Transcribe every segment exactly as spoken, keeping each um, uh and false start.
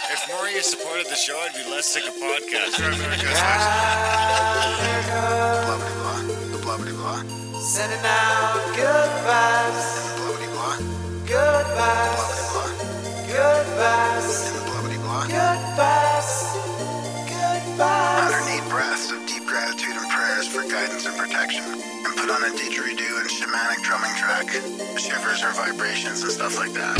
If more of you supported the show, I'd be less sick of podcasts. Blah, blah, blah, blah, blah. Sending out good vibes, Blah, blah, blah, good blah, vibes, blah, good vibes, blah, blah, blah. good vibes, good one hundred vibes. eight breaths of deep gratitude and prayers for guidance and protection. And put on a didgeridoo and shamanic drumming track, shivers or vibrations and stuff like that.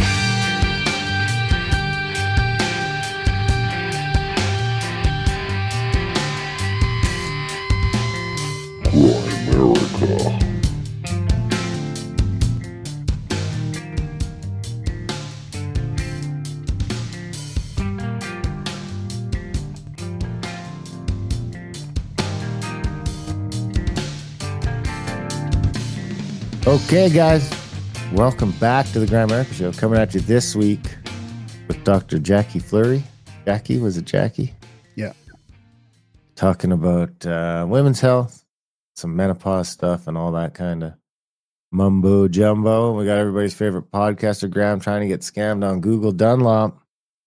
Okay, guys, welcome back to the Grand America Show. Coming at you this week with Doctor Jackie Fleury. Jackie, was it Jackie? Yeah. Talking about uh, women's health, some menopause stuff, and all that kind of mumbo jumbo. We got everybody's favorite podcaster, Graham, trying to get scammed on Google Dunlop.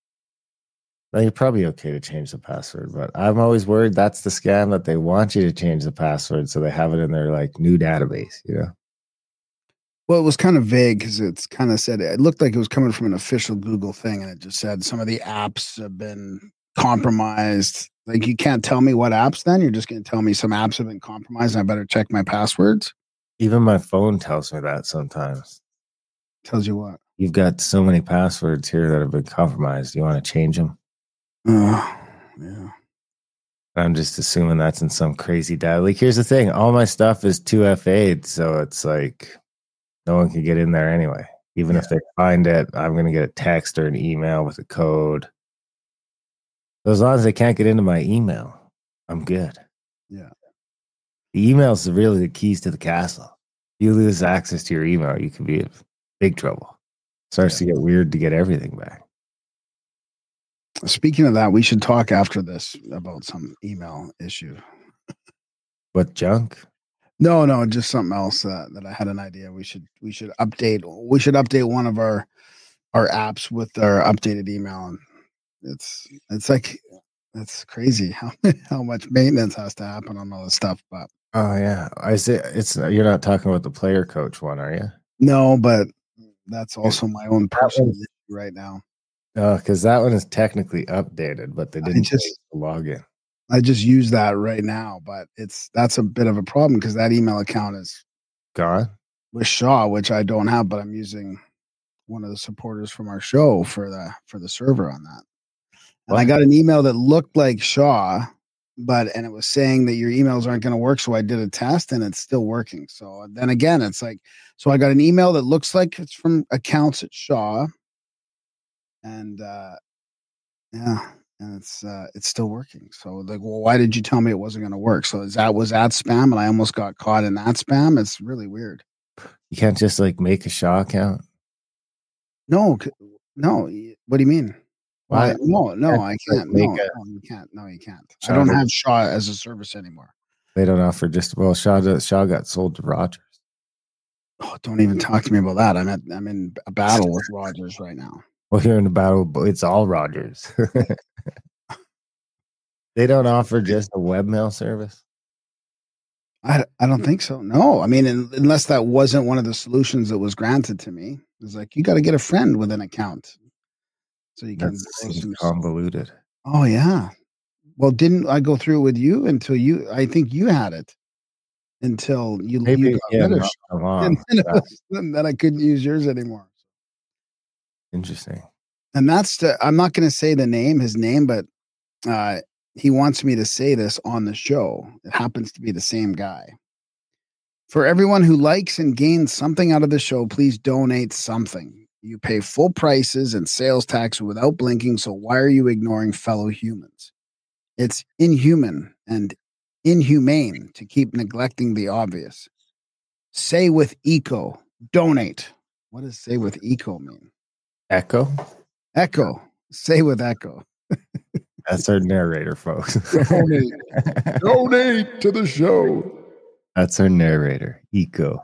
Now, you're probably okay to change the password, but I'm always worried that's the scam, that they want you to change the password so they have it in their like new database, you know? Well, it was kind of vague because it's kind of said it looked like it was coming from an official Google thing, and it just said some of the apps have been compromised. Like, you can't tell me what apps. Then you're just going to tell me some apps have been compromised, and I better check my passwords. Even my phone tells me that sometimes. Tells you what? You've got so many passwords here that have been compromised. You want to change them? Oh, yeah. I'm just assuming that's in some crazy data leak. Here's the thing. All my stuff is two F A'd, so it's like no one can get in there anyway. Even Yeah. if they find it, I'm going to get a text or an email with a code. So as long as they can't get into my email, I'm good. Yeah. The emails are really the keys to the castle. If you lose access to your email, you could be in big trouble. Starts to get weird to get everything back. Speaking of that, we should talk after this about some email issue. What junk? No, no, just something else uh, that I had an idea. We should we should update. We should update one of our our apps with our updated email, and it's it's like it's crazy how how much maintenance has to happen on all this stuff. But Oh yeah, I say it's. You're not talking about the player coach one, are you? no, but that's also my own personal one's- issue right now. Oh, because that one is technically updated, but they I didn't just- change the login. I just use that right now, but it's that's a bit of a problem because that email account is Gone. with Shaw, which I don't have, but I'm using one of the supporters from our show for the for the server on that. And I What? got an email that looked like Shaw, but and it was saying that your emails aren't going to work. So I did a test and it's still working. So then again, it's like, so I got an email that looks like it's from accounts at Shaw, and uh, yeah, and it's uh, it's still working. So like, well, why did you tell me it wasn't going to work? So is that was that spam, and I almost got caught in that spam. It's really weird. You can't just like make a Shaw account. No, c- no. y- What do you mean? Why? Why? No, no, Can't I just, like, can't. make No, a- no, you can't. No, you can't. I Shaw don't does- have Shaw as a service anymore. They don't offer just well. Shaw does, Shaw got sold to Rogers. Oh, don't even talk to me about that. I'm at, I'm in a battle with Rogers right now. Well, you're in the battle, but it's all Rogers. They don't offer just a webmail service. I, I don't think so. No, I mean, un- unless that wasn't one of the solutions that was granted to me. It's like you got to get a friend with an account, so you can. That go seems through- convoluted. Oh yeah. Well, didn't I go through it with you until you? I think you had it until you. Maybe you got yeah, rid of not Shaw. so and long. then, it Yeah, was- then I couldn't use yours anymore. interesting. And that's the, I'm not going to say the name, his name, but uh, he wants me to say this on the show. It happens to be the same guy. For everyone who likes and gains something out of the show, please donate something. You pay full prices and sales tax without blinking, so why are you ignoring fellow humans? It's inhuman and inhumane to keep neglecting the obvious. Say with eco, donate. What does say with eco mean? Echo. Echo. Say with echo. That's our narrator, folks. Donate. Donate to the show. That's our narrator, Eco.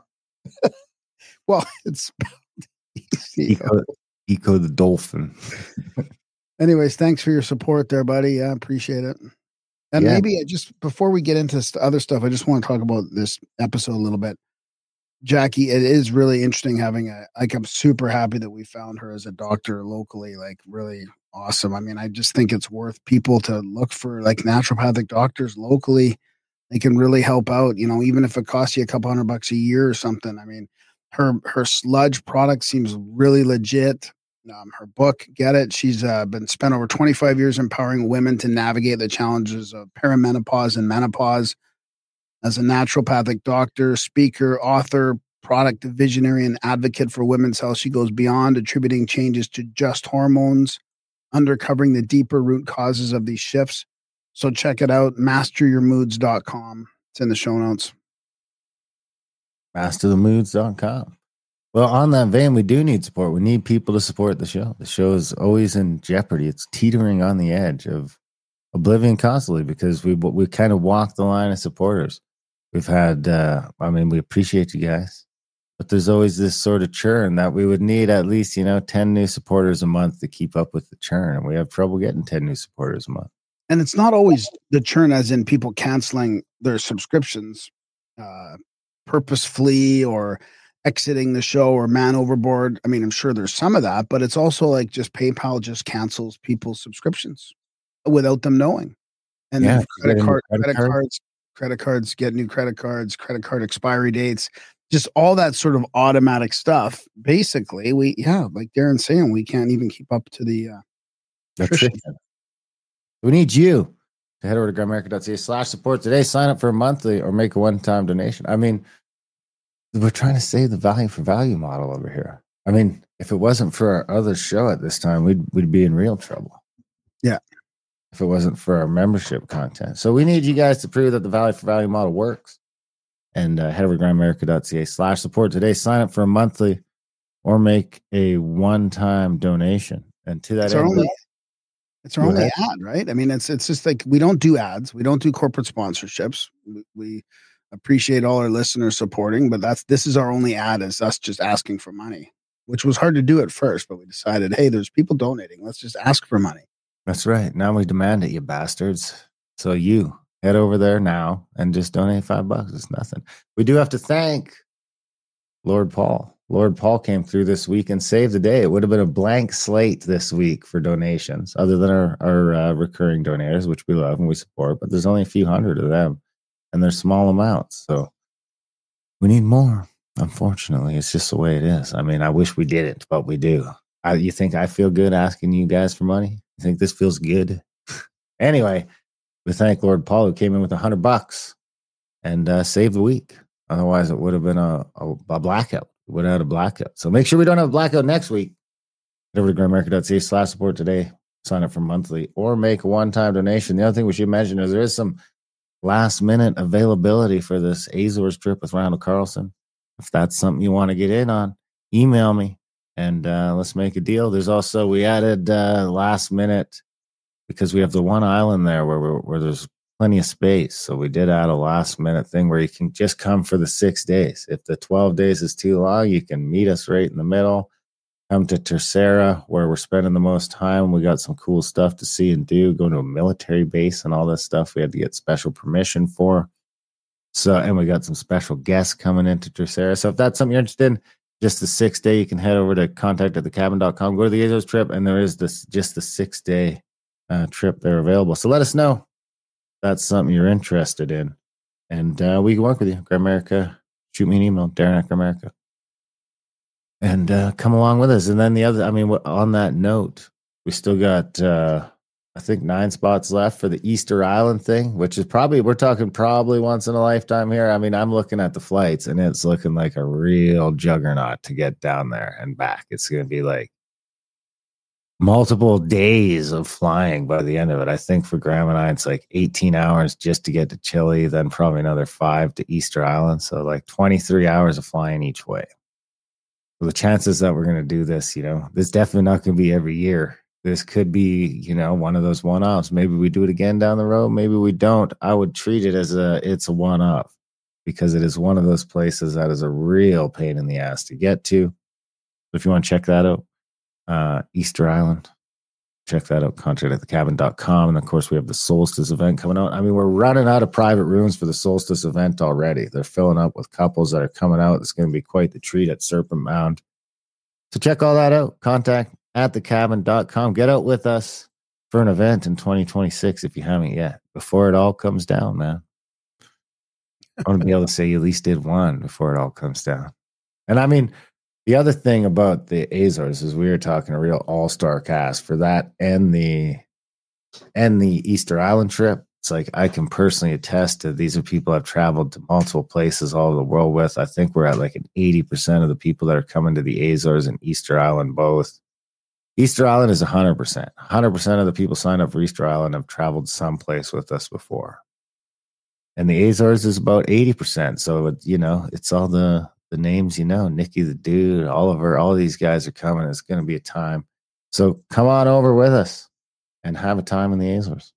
Well, it's spelled E C O. Eco, Eco the dolphin. Anyways, thanks for your support there, buddy. Yeah, appreciate it. And Yeah. maybe just before we get into st- other stuff, I just want to talk about this episode a little bit. Jackie, it is really interesting having a, like, I'm super happy that we found her as a doctor locally, like really awesome. I mean, I just think it's worth people to look for like naturopathic doctors locally. They can really help out, you know, even if it costs you a couple hundred bucks a year or something. I mean, her, her sludge product seems really legit. Um, her book, Get It. She's uh, been spent over twenty-five years empowering women to navigate the challenges of perimenopause and menopause. As a naturopathic doctor, speaker, author, product visionary, and advocate for women's health, she goes beyond attributing changes to just hormones, uncovering the deeper root causes of these shifts. So check it out, master your moods dot com. It's in the show notes. master the moods dot com. Well, on that vein, we do need support. We need people to support the show. The show is always in jeopardy. It's teetering on the edge of oblivion constantly because we we kind of walk the line of supporters. We've had, uh, I mean, we appreciate you guys, but there's always this sort of churn that we would need at least, you know, ten new supporters a month to keep up with the churn. And we have trouble getting ten new supporters a month. And it's not always the churn as in people canceling their subscriptions uh, purposefully or exiting the show or man overboard. I mean, I'm sure there's some of that, but it's also like just PayPal just cancels people's subscriptions without them knowing. And Yeah, then credit, getting card, credit credit card. cards, credit cards, get new credit cards, credit card expiry dates, just all that sort of automatic stuff. Basically, we, yeah, like Darren's saying, we can't even keep up to the uh, That's attrition. it. We need you to head over to gramerica dot c a slash support today. Sign up for a monthly or make a one-time donation. I mean, we're trying to save the value for value model over here. I mean, if it wasn't for our other show at this time, we'd we'd be in real trouble. Yeah. If it wasn't for our membership content. So we need you guys to prove that the value for value model works. And uh, head over to gramerica dot c a slash support today. Sign up for a monthly or make a one-time donation. And to that It's our end, only, it's our Go only ahead. ad, right? I mean, it's it's just like we don't do ads, we don't do corporate sponsorships. We, we appreciate all our listeners supporting, but that's this is our only ad, is us just asking for money, which was hard to do at first, but we decided, hey, there's people donating. Let's just ask for money. that's right. Now we demand it, you bastards. So you head over there now and just donate five bucks. It's nothing. We do have to thank Lord Paul. Lord Paul came through this week and saved the day. It would have been a blank slate this week for donations, other than our, our uh, recurring donators, which we love and we support, but there's only a few hundred of them and they're small amounts. So we need more. Unfortunately, it's just the way it is. I mean, I wish we didn't, but we do. I, you think I feel good asking you guys for money? You think this feels good? Anyway, we thank Lord Paul, who came in with a hundred bucks and uh, saved the week. Otherwise, it would have been a, a, a blackout. We would have had a blackout. So make sure we don't have a blackout next week. Head over to gramerica dot c a slash support today. Sign up for monthly or make a one-time donation. The other thing we should mention is there is some last-minute availability for this Azores trip with Randall Carlson. If that's something you want to get in on, email me and uh, let's make a deal. There's also, we added uh, last minute because we have the one island there where we're, where there's plenty of space. So we did add a last minute thing where you can just come for the six days. If the twelve days is too long, you can meet us right in the middle. Come to Tercera, where we're spending the most time. We got some cool stuff to see and do. Go to a military base and all this stuff we had to get special permission for. So, and we got some special guests coming into Tercera. So if that's something you're interested in, just the six day, you can head over to contact at the cabin dot com, go to the Azores trip, and there is this just the six day uh, trip there available. So let us know if that's something you're interested in. And uh, we can work with you. Gramerica, shoot me an email, Darren at Gramerica. And uh, come along with us. And then the other, I mean, on that note, we still got, uh, I think, nine spots left for the Easter Island thing, which is probably, we're talking probably once in a lifetime here. I mean, I'm looking at the flights and it's looking like a real juggernaut to get down there and back. It's going to be like multiple days of flying by the end of it. I think for Graham and I, it's like eighteen hours just to get to Chile, then probably another five to Easter Island. So like twenty-three hours of flying each way. So the chances that we're going to do this, you know, this definitely not going to be every year. This could be, you know, one of those one-offs. Maybe we do it again down the road. Maybe we don't. I would treat it as a, it's a one-off because it is one of those places that is a real pain in the ass to get to. If you want to check that out, uh, Easter Island, check that out, contract at the cabin dot com. And of course, we have the Solstice event coming out. I mean, we're running out of private rooms for the Solstice event already. They're filling up with couples that are coming out. It's going to be quite the treat at Serpent Mound. So check all that out. Contact at the cabin dot com. Get out with us for an event in twenty twenty-six if you haven't yet, before it all comes down, man. I want to be able to say you at least did one before it all comes down. And I mean, the other thing about the Azores is we were talking a real all-star cast for that and the and the Easter Island trip. It's like I can personally attest to these are people I've traveled to multiple places all over the world with. I think we're at like an eighty percent of the people that are coming to the Azores and Easter Island both. Easter Island is one hundred percent. one hundred percent of the people signed up for Easter Island have traveled someplace with us before. And the Azores is about eighty percent. So, it, you know, it's all the the names, you know, Nikki the Dude, Oliver, all these guys are coming. It's going to be a time. So come on over with us and have a time in the Azores.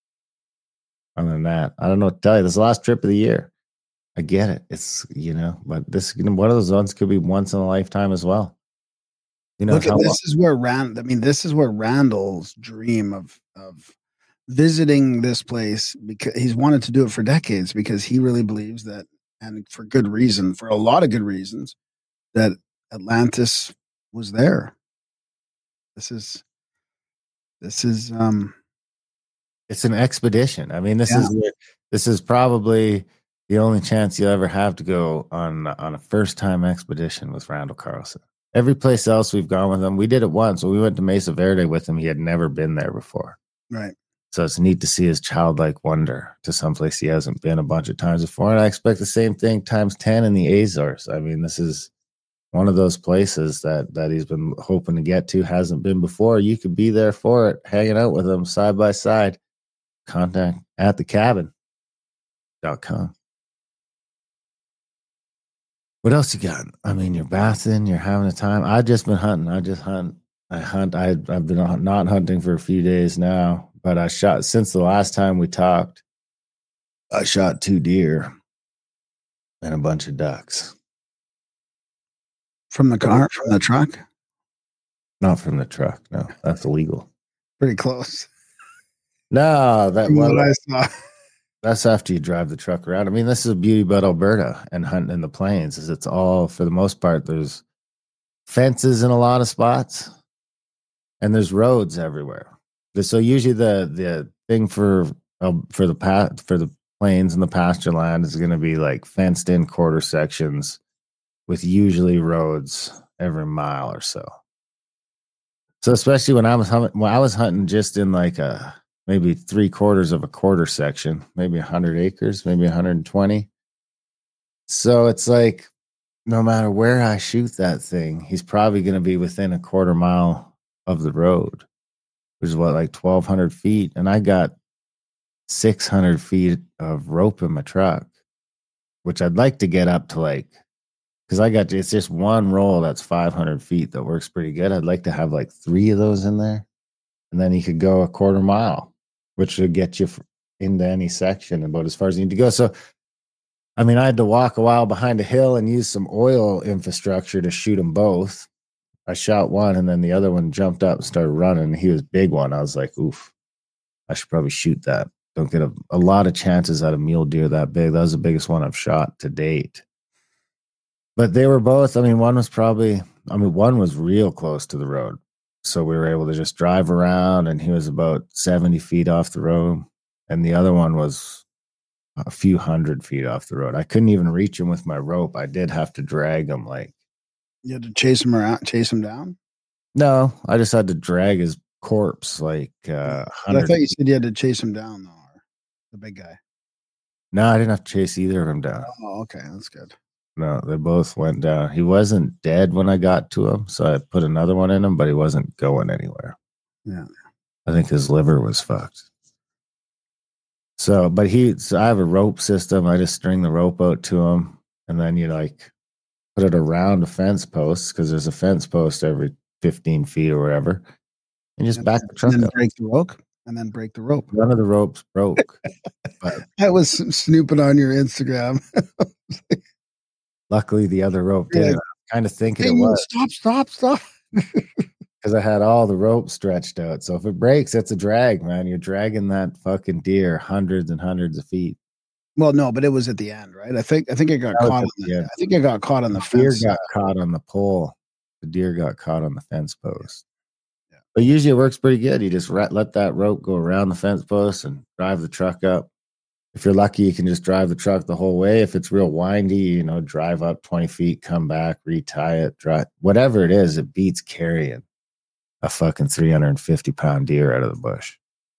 Other than that, I don't know what to tell you. This is the last trip of the year. I get it. It's, you know, but this, one of those ones could be once in a lifetime as well. You know, look at how, this is where Rand, I mean, this is where Randall's dream of, of visiting this place, because he's wanted to do it for decades, because he really believes that, and for good reason, for a lot of good reasons, that Atlantis was there. This is, this is, um, it's an expedition. I mean, this Yeah. is, this is probably the only chance you'll ever have to go on, on a first time expedition with Randall Carlson. Every place else we've gone with him, we did it once. When we went to Mesa Verde with him, he had never been there before. right. So it's neat to see his childlike wonder to someplace he hasn't been a bunch of times before. And I expect the same thing times ten in the Azores. I mean, this is one of those places that, that he's been hoping to get to, hasn't been before. You could be there for it, hanging out with him side by side. Contact at the cabin dot com. What else you got? I mean, you're bathing, you're having a time. I've just been hunting. I just hunt. I hunt. I, I've been not hunting for a few days now, but I shot, since the last time we talked, I shot two deer and a bunch of ducks. From the car, from the truck? Not from the truck. No, that's illegal. Pretty close. No, that From what well, I saw. that's after you drive the truck around. I mean, this is a beauty about Alberta and hunting in the plains. Is it's all, for the most part, there's fences in a lot of spots, and there's roads everywhere. So usually the the thing for uh, for the pa- for the plains and the pasture land is going to be like fenced in quarter sections with usually roads every mile or so. So especially when I was hunting, when I was hunting just in like a maybe three quarters of a quarter section, maybe one hundred acres, maybe one hundred twenty. So it's like no matter where I shoot that thing, he's probably going to be within a quarter mile of the road, which is what, like twelve hundred feet. And I got six hundred feet of rope in my truck, which I'd like to get up to like, because I got, it's just one roll that's five hundred feet that works pretty good. I'd like to have like three of those in there. And then you could go a quarter mile, which would get you into any section about as far as you need to go. So, I mean, I had to walk a while behind a hill and use some oil infrastructure to shoot them both. I shot one, and then the other one jumped up and started running. He was a big one. I was like, oof, I should probably shoot that. Don't get a, a lot of chances out of mule deer that big. That was the biggest one I've shot to date. But they were both, I mean, one was probably, I mean, one was real close to the road. So we were able to just drive around, and he was about seventy feet off the road. And the other one was a few hundred feet off the road. I couldn't even reach him with my rope. I did have to drag him like. You had to chase him around, chase him down? No, I just had to drag his corpse like uh, I thought you said you had to chase him down, though, the big guy. No, I didn't have to chase either of them down. Oh, okay. That's good. No, they both went down. He wasn't dead when I got to him, so I put another one in him, but he wasn't going anywhere. Yeah. I think his liver was fucked. So, but he, so I have a rope system. I just string the rope out to him, and then you like put it around a fence post, because there's a fence post every fifteen feet or whatever, and just and back then, the truck and then up. break the rope, and then break the rope. None of the ropes broke. But I was snooping on your Instagram. luckily, the other rope did. Yeah. I'm kind of thinking Hey, it was. stop, stop, stop. because I had all the rope stretched out. So if it breaks, it's a drag, man. You're dragging that fucking deer hundreds and hundreds of feet. Well, no, but it was at the end, right? I think I think it got That was caught. at On the the, end. I think it got caught on the The deer fence. got uh, caught on the pole. The deer got caught on the fence post. Yeah. But usually it works pretty good. You just ra- let that rope go around the fence post and drive the truck up. If you're lucky, you can just drive the truck the whole way. If it's real windy, you know, drive up twenty feet, come back, retie it, drive. Whatever it is, it beats carrying a fucking three hundred fifty pound deer out of the bush.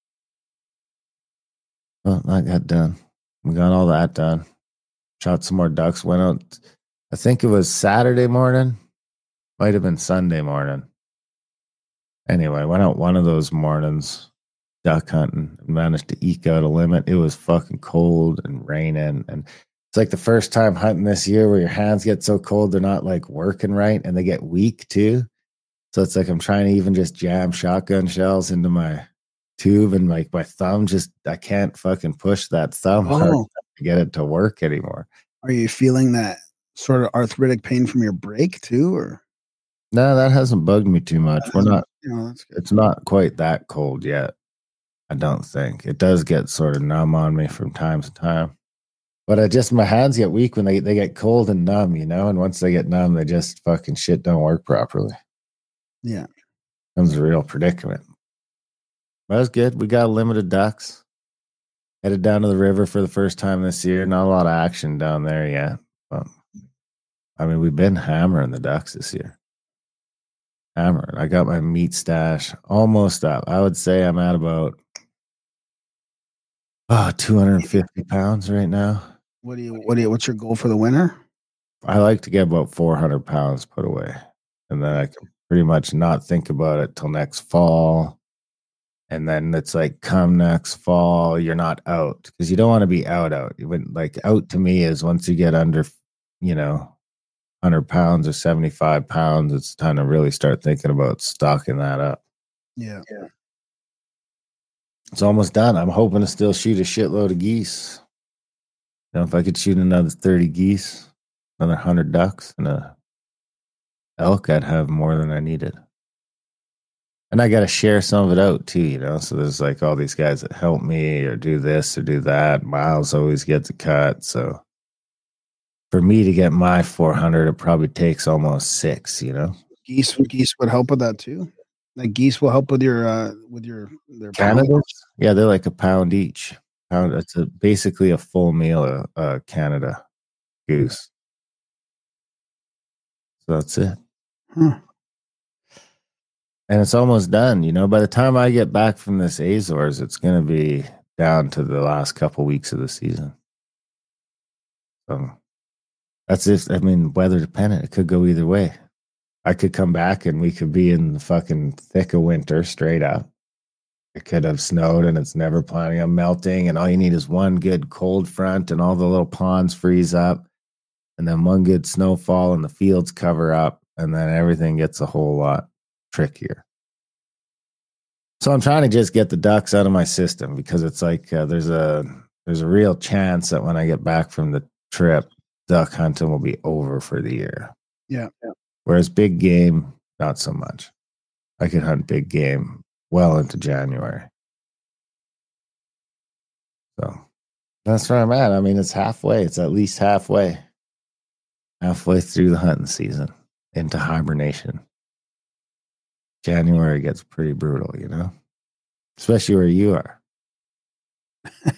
Well, that got done. We got all that done. Shot some more ducks. Went out. I think it was Saturday morning. Might have been Sunday morning. Anyway, went out one of those mornings duck hunting and managed to eke out a limit. It was fucking cold and raining. And it's like the first time hunting this year where your hands get so cold, they're not like working right and they get weak too. So it's like I'm trying to even just jam shotgun shells into my tube and like my thumb just, I can't fucking push that thumb hard Oh. to get it to work anymore. Are you feeling that sort of arthritic pain from your break too, or No, that hasn't bugged me too much. We're not, you know, that's good. it's not quite that cold yet. I don't think. It does get sort of numb on me from time to time. But I just, my hands get weak when they, they get cold and numb, you know? And once they get numb, they just fucking shit don't work properly. Yeah. Comes a real predicament. But it was good. We got limited ducks. Headed down to the river for the first time this year. Not a lot of action down there yet. But, I mean, we've been hammering the ducks this year. Hammering. I got my meat stash almost up. I would say I'm at about oh, two hundred fifty pounds right now. What do you what do you what's your goal for the winter? I like to get about four hundred pounds put away. And then I can pretty much not think about it till next fall. And then it's like, come next fall, you're not out because you don't want to be out, out. You wouldn't, like, out to me is once you get under, you know, one hundred pounds or seventy-five pounds, it's time to really start thinking about stocking that up. Yeah. It's almost done. I'm hoping to still shoot a shitload of geese. You know, if I could shoot another thirty geese, another one hundred ducks, and a elk, I'd have more than I needed. And I got to share some of it out too, you know? So there's like all these guys that help me or do this or do that. Miles always gets a cut. So for me to get my four hundred, it probably takes almost six, you know? Geese geese would help with that too. Like geese will help with your uh with your their Canada's? pounds? Yeah, they're like a pound each. Pound. It's a, basically a full meal of uh, Canada goose. So that's it. Huh. And it's almost done, you know. By the time I get back from this Azores, it's going to be down to the last couple weeks of the season. So that's if, I mean, weather dependent. It could go either way. I could come back and we could be in the fucking thick of winter straight up. It could have snowed and it's never planning on melting. And all you need is one good cold front and all the little ponds freeze up. And then one good snowfall and the fields cover up. And then everything gets a whole lot trickier. So I'm trying to just get the ducks out of my system because it's like uh, there's a there's a real chance that when I get back from the trip, duck hunting will be over for the year. Yeah. Whereas big game, not so much. I could hunt big game well into January. So that's where I'm at. I mean, it's halfway. It's at least halfway. Halfway through the hunting season into hibernation. January gets pretty brutal, you know, especially where you are. I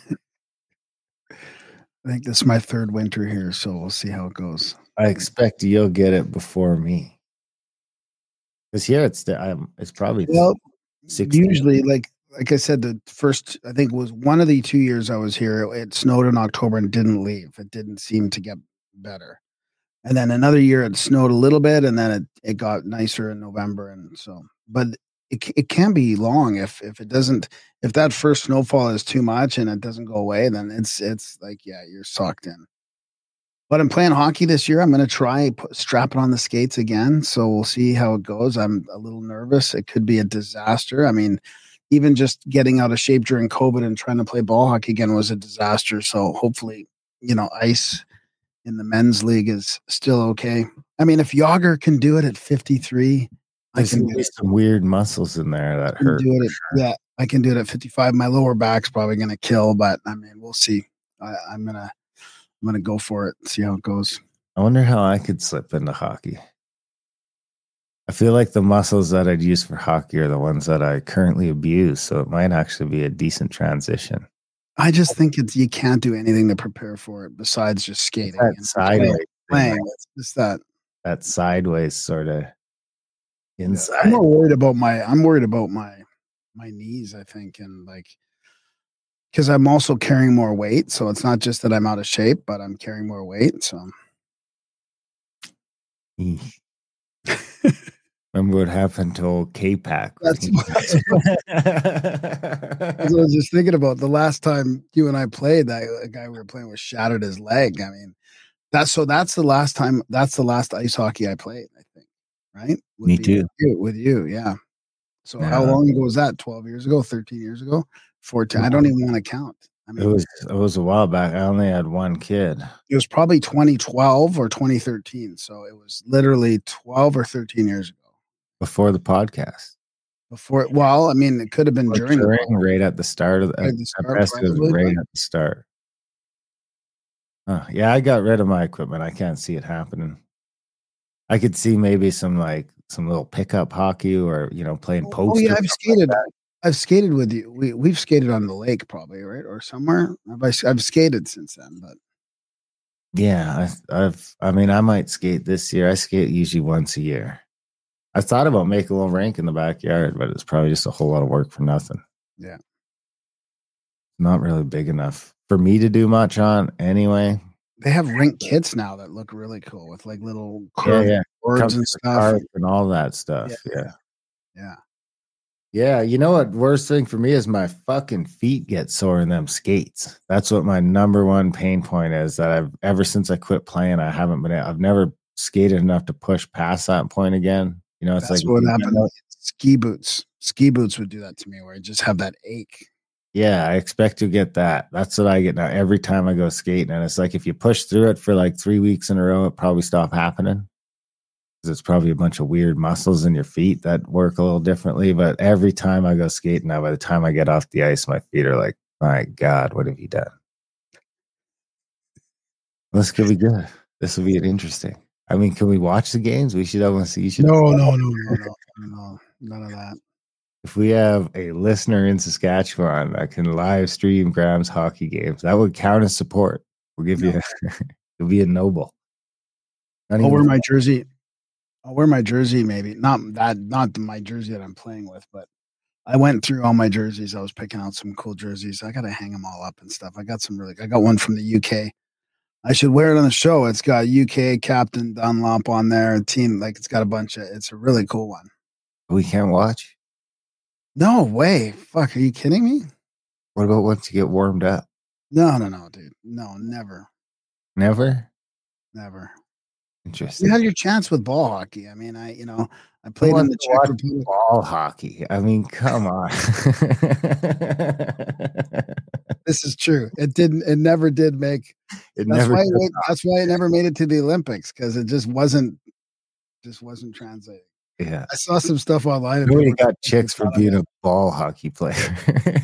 think this is my third winter here, so we'll see how it goes. I expect you'll get it before me. Because here it's the, um, it's probably Well, sixteen. usually, like like I said, the first I think was one of the two years I was here. It snowed in October and didn't leave. It didn't seem to get better. And then another year it snowed a little bit, and then it, it got nicer in November. And so, but it it can be long if if it doesn't if that first snowfall is too much and it doesn't go away, then it's it's like yeah, you're sucked in. But I'm playing hockey this year. I'm going to try put, strap it on the skates again. So we'll see how it goes. I'm a little nervous. It could be a disaster. I mean, even just getting out of shape during COVID and trying to play ball hockey again was a disaster. So hopefully, you know, ice in the men's league is still okay. I mean, if Yager can do it at fifty-three, I There's can gonna do be it. some weird muscles in there that I can hurt. do it. At, yeah, I can do it at fifty-five. My lower back's probably gonna kill, but I mean, we'll see. I, I'm gonna I'm gonna go for it. See how it goes. I wonder how I could slip into hockey. I feel like the muscles that I'd use for hockey are the ones that I currently abuse, so it might actually be a decent transition. I just think it's you can't do anything to prepare for it besides just skating That and sideways playing. thing, It's just that. that sideways sort of inside. I'm more worried about my. I'm worried about my my knees. I think and like because I'm also carrying more weight, so it's not just that I'm out of shape, but I'm carrying more weight. So Eesh. Remember what happened to old K-Pack? That's what- that's That's what I was just thinking about. The last time you and I played, that uh, guy we were playing with shattered his leg. I mean, that's so that's the last time. That's the last ice hockey I played. I think, right? Would Me be too. With you, with you, yeah. So how Yeah. long ago was that? Twelve years ago? Thirteen years ago? Fourteen? I don't even want to count. I mean, It was it was a while back. I only had one kid. it was probably twenty twelve or twenty thirteen. So it was literally twelve or thirteen years ago. Before the podcast. Before, well, I mean, it could have been Or during. the during, right at the start of the, Right at at the at start, best, it was probably, right but- at the start. Huh, yeah, I got rid of my equipment. I can't see it happening. I could see maybe some like some little pickup hockey or you know playing Oh, post. oh yeah, or I've something like skated. that. I've skated with you. We we've skated on the lake probably, right, or somewhere. I've I, I've skated since then, but Yeah, I, I've. I mean, I might skate this year. I skate usually once a year. I thought about making a little rink in the backyard, but it's probably just a whole lot of work for nothing. Yeah. Not really big enough for me to do much on anyway. they have rink kits now that look really cool with like little Yeah, curved yeah. boards Comes and with stuff. carp and all that stuff. Yeah. Yeah. Yeah. Yeah, you know what? Worst thing for me is my fucking feet get sore in them skates. That's what my number one pain point is. That I've ever since I quit playing, I haven't been. I've never skated enough to push past that point again. You know, it's That's like what you happened. know, Ski boots. Ski boots would do that to me where I just have that ache. yeah, I expect to get that. That's what I get now every time I go skating, and it's like if you push through it for like three weeks in a row, it probably stop happening. Because it's probably a bunch of weird muscles in your feet that work a little differently. But every time I go skating now, by the time I get off the ice, my feet are like, my God, what have you done? This could be good. This will be interesting. I mean, can we watch the games? We should almost see. You should. No, no, no, no, no, no, none of that. If we have a listener in Saskatchewan that can live stream Graham's hockey games, that would count as support. We'll give you. It'll be a noble. Not I'll even- wear my jersey. I'll wear my jersey, maybe not that, not my jersey that I'm playing with, but I went through all my jerseys. I was picking out some cool jerseys. I got to hang them all up and stuff. I got some really. I got one from the U K. I should wear it on the show. It's got U K Captain Dunlop on there. Team, like it's got a bunch of. It's a really cool one. we can't watch. No way. Fuck. Are you kidding me? What about once you get warmed up? No, no, no, dude. No, never, Never. never. Interesting. You had your chance with ball hockey. I mean, I, you know, I Who played in wants the to Czech watch Republic. ball hockey. I mean, come on. This is true. It didn't. It never did make. It That's never. why. It, went- that's why it never made it to the Olympics because it just wasn't. Just wasn't translating. Yeah. I saw some stuff online. and Nobody people were got chicks for making fun being of a ball hockey player.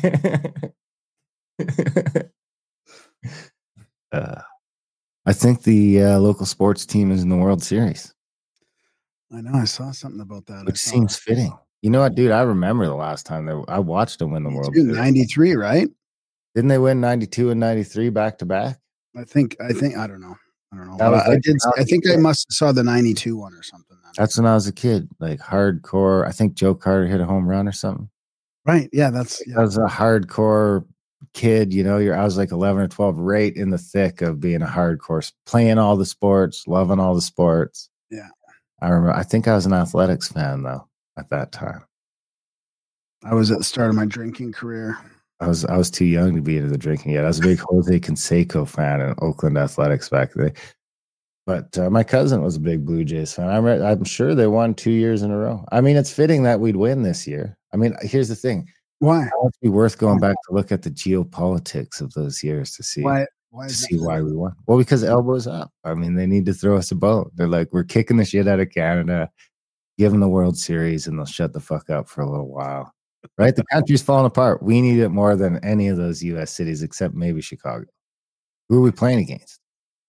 uh, I think the uh, local sports team is in the World Series, it. I know. I saw something about that. I which saw seems that. fitting. You know what, dude? I remember the last time that I watched them win the World Series. ninety-three, right? Didn't they win ninety-two and ninety-three back to back? I think. I think. I don't know. I don't know. That But was I, I like did. when I I was think a I kid. must have saw the ninety-two one or something. Then. That's when I was a kid, like hardcore. I think Joe Carter hit a home run or something. Right. Yeah. That's. I Yeah. was a hardcore kid, you know. You're I was like eleven or twelve, right in the thick of being a hardcore, playing all the sports, loving all the sports. Yeah. I remember. I think I was an athletics fan though at that time. I was at the start of my drinking career. I was I was too young to be into the drinking yet. I was a big Jose Canseco fan in Oakland Athletics back then. But uh, my cousin was a big Blue Jays fan. I'm re- I'm sure they won two years in a row. I mean, it's fitting that we'd win this year. I mean, here's the thing. Why? It must be worth going back to look at the geopolitics of those years to see Why? Why to is see that? why we won. Well, because elbows up. I mean, they need to throw us a bone. They're like, we're kicking the shit out of Canada. Give them the World Series and they'll shut the fuck up for a little while. Right? The country's falling apart. We need it more than any of those U S cities, except maybe Chicago. Who are we playing against?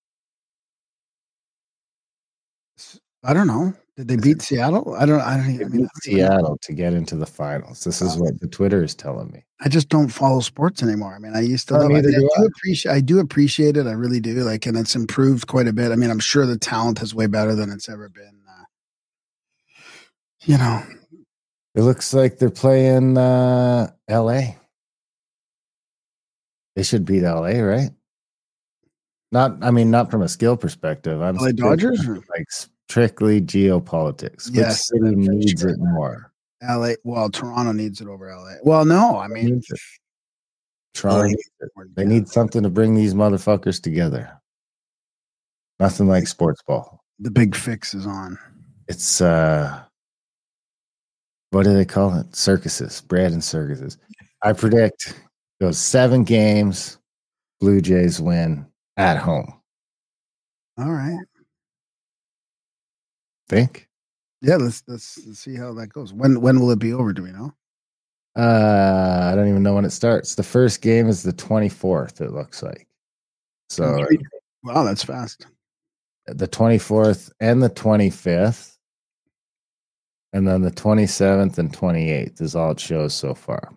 I don't know. Did they beat Seattle? I don't. I don't. They Even, I, mean, beat I don't even know. Seattle to get into the finals. This is Uh, what the Twitter is telling me. I just don't follow sports anymore. I mean, I used to Oh, love it. I, neither mean, do I do I. appreciate. I do appreciate it. I really do. Like, and it's improved quite a bit. I mean, I'm sure the talent is way better than it's ever been. Uh, you know, It looks like they're playing uh, L A. They should beat L A, right? Not, I mean, not from a skill perspective. I'm L A speaking Dodgers. of, Or? like strictly geopolitics. Which Yes, city for needs sure. it more? L A. Well, Toronto needs it over L A. Well, no, I mean, Needs it. Toronto needs it. They need something to bring these motherfuckers together. Nothing like sports ball. the big fix is on. It's uh, what do they call it? Circuses, bread and circuses. I predict goes seven games. Blue Jays win at home. All right. Think? Yeah, let's let's, let's see how that goes. When when will it be over? Do we know? Uh, I don't even know when it starts. The first game is the twenty-fourth, it looks like. So Wow, that's fast. the twenty-fourth and the twenty-fifth, and then the twenty-seventh and twenty-eighth is all it shows so far.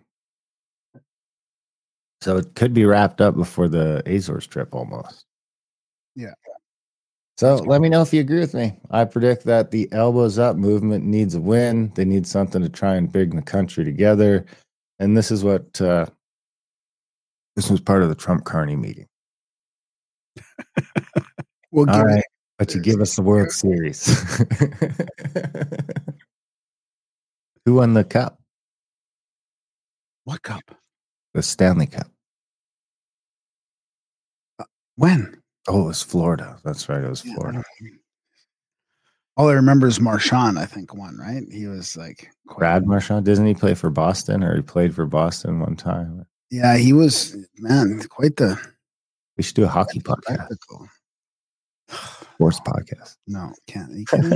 So it could be wrapped up before the Azores trip almost. Yeah. So let me know if you agree with me. I predict that the elbows up movement needs a win. They need something to try and bring the country together. And this is what uh, this was part of the Trump Carney meeting. We'll give All it- right, but you give us the World Series. Who won the cup? what cup? The Stanley Cup. When? Oh, it was Florida. That's right. It was Yeah, I Florida. don't- All I remember is Marchand, I think, won, right? He was like quite- Brad Marchand, doesn't he play for Boston, or he played for Boston one time? Yeah, he was, man, quite the We should do a hockey podcast, spectacle. sports podcast. No, can't. Are you kidding?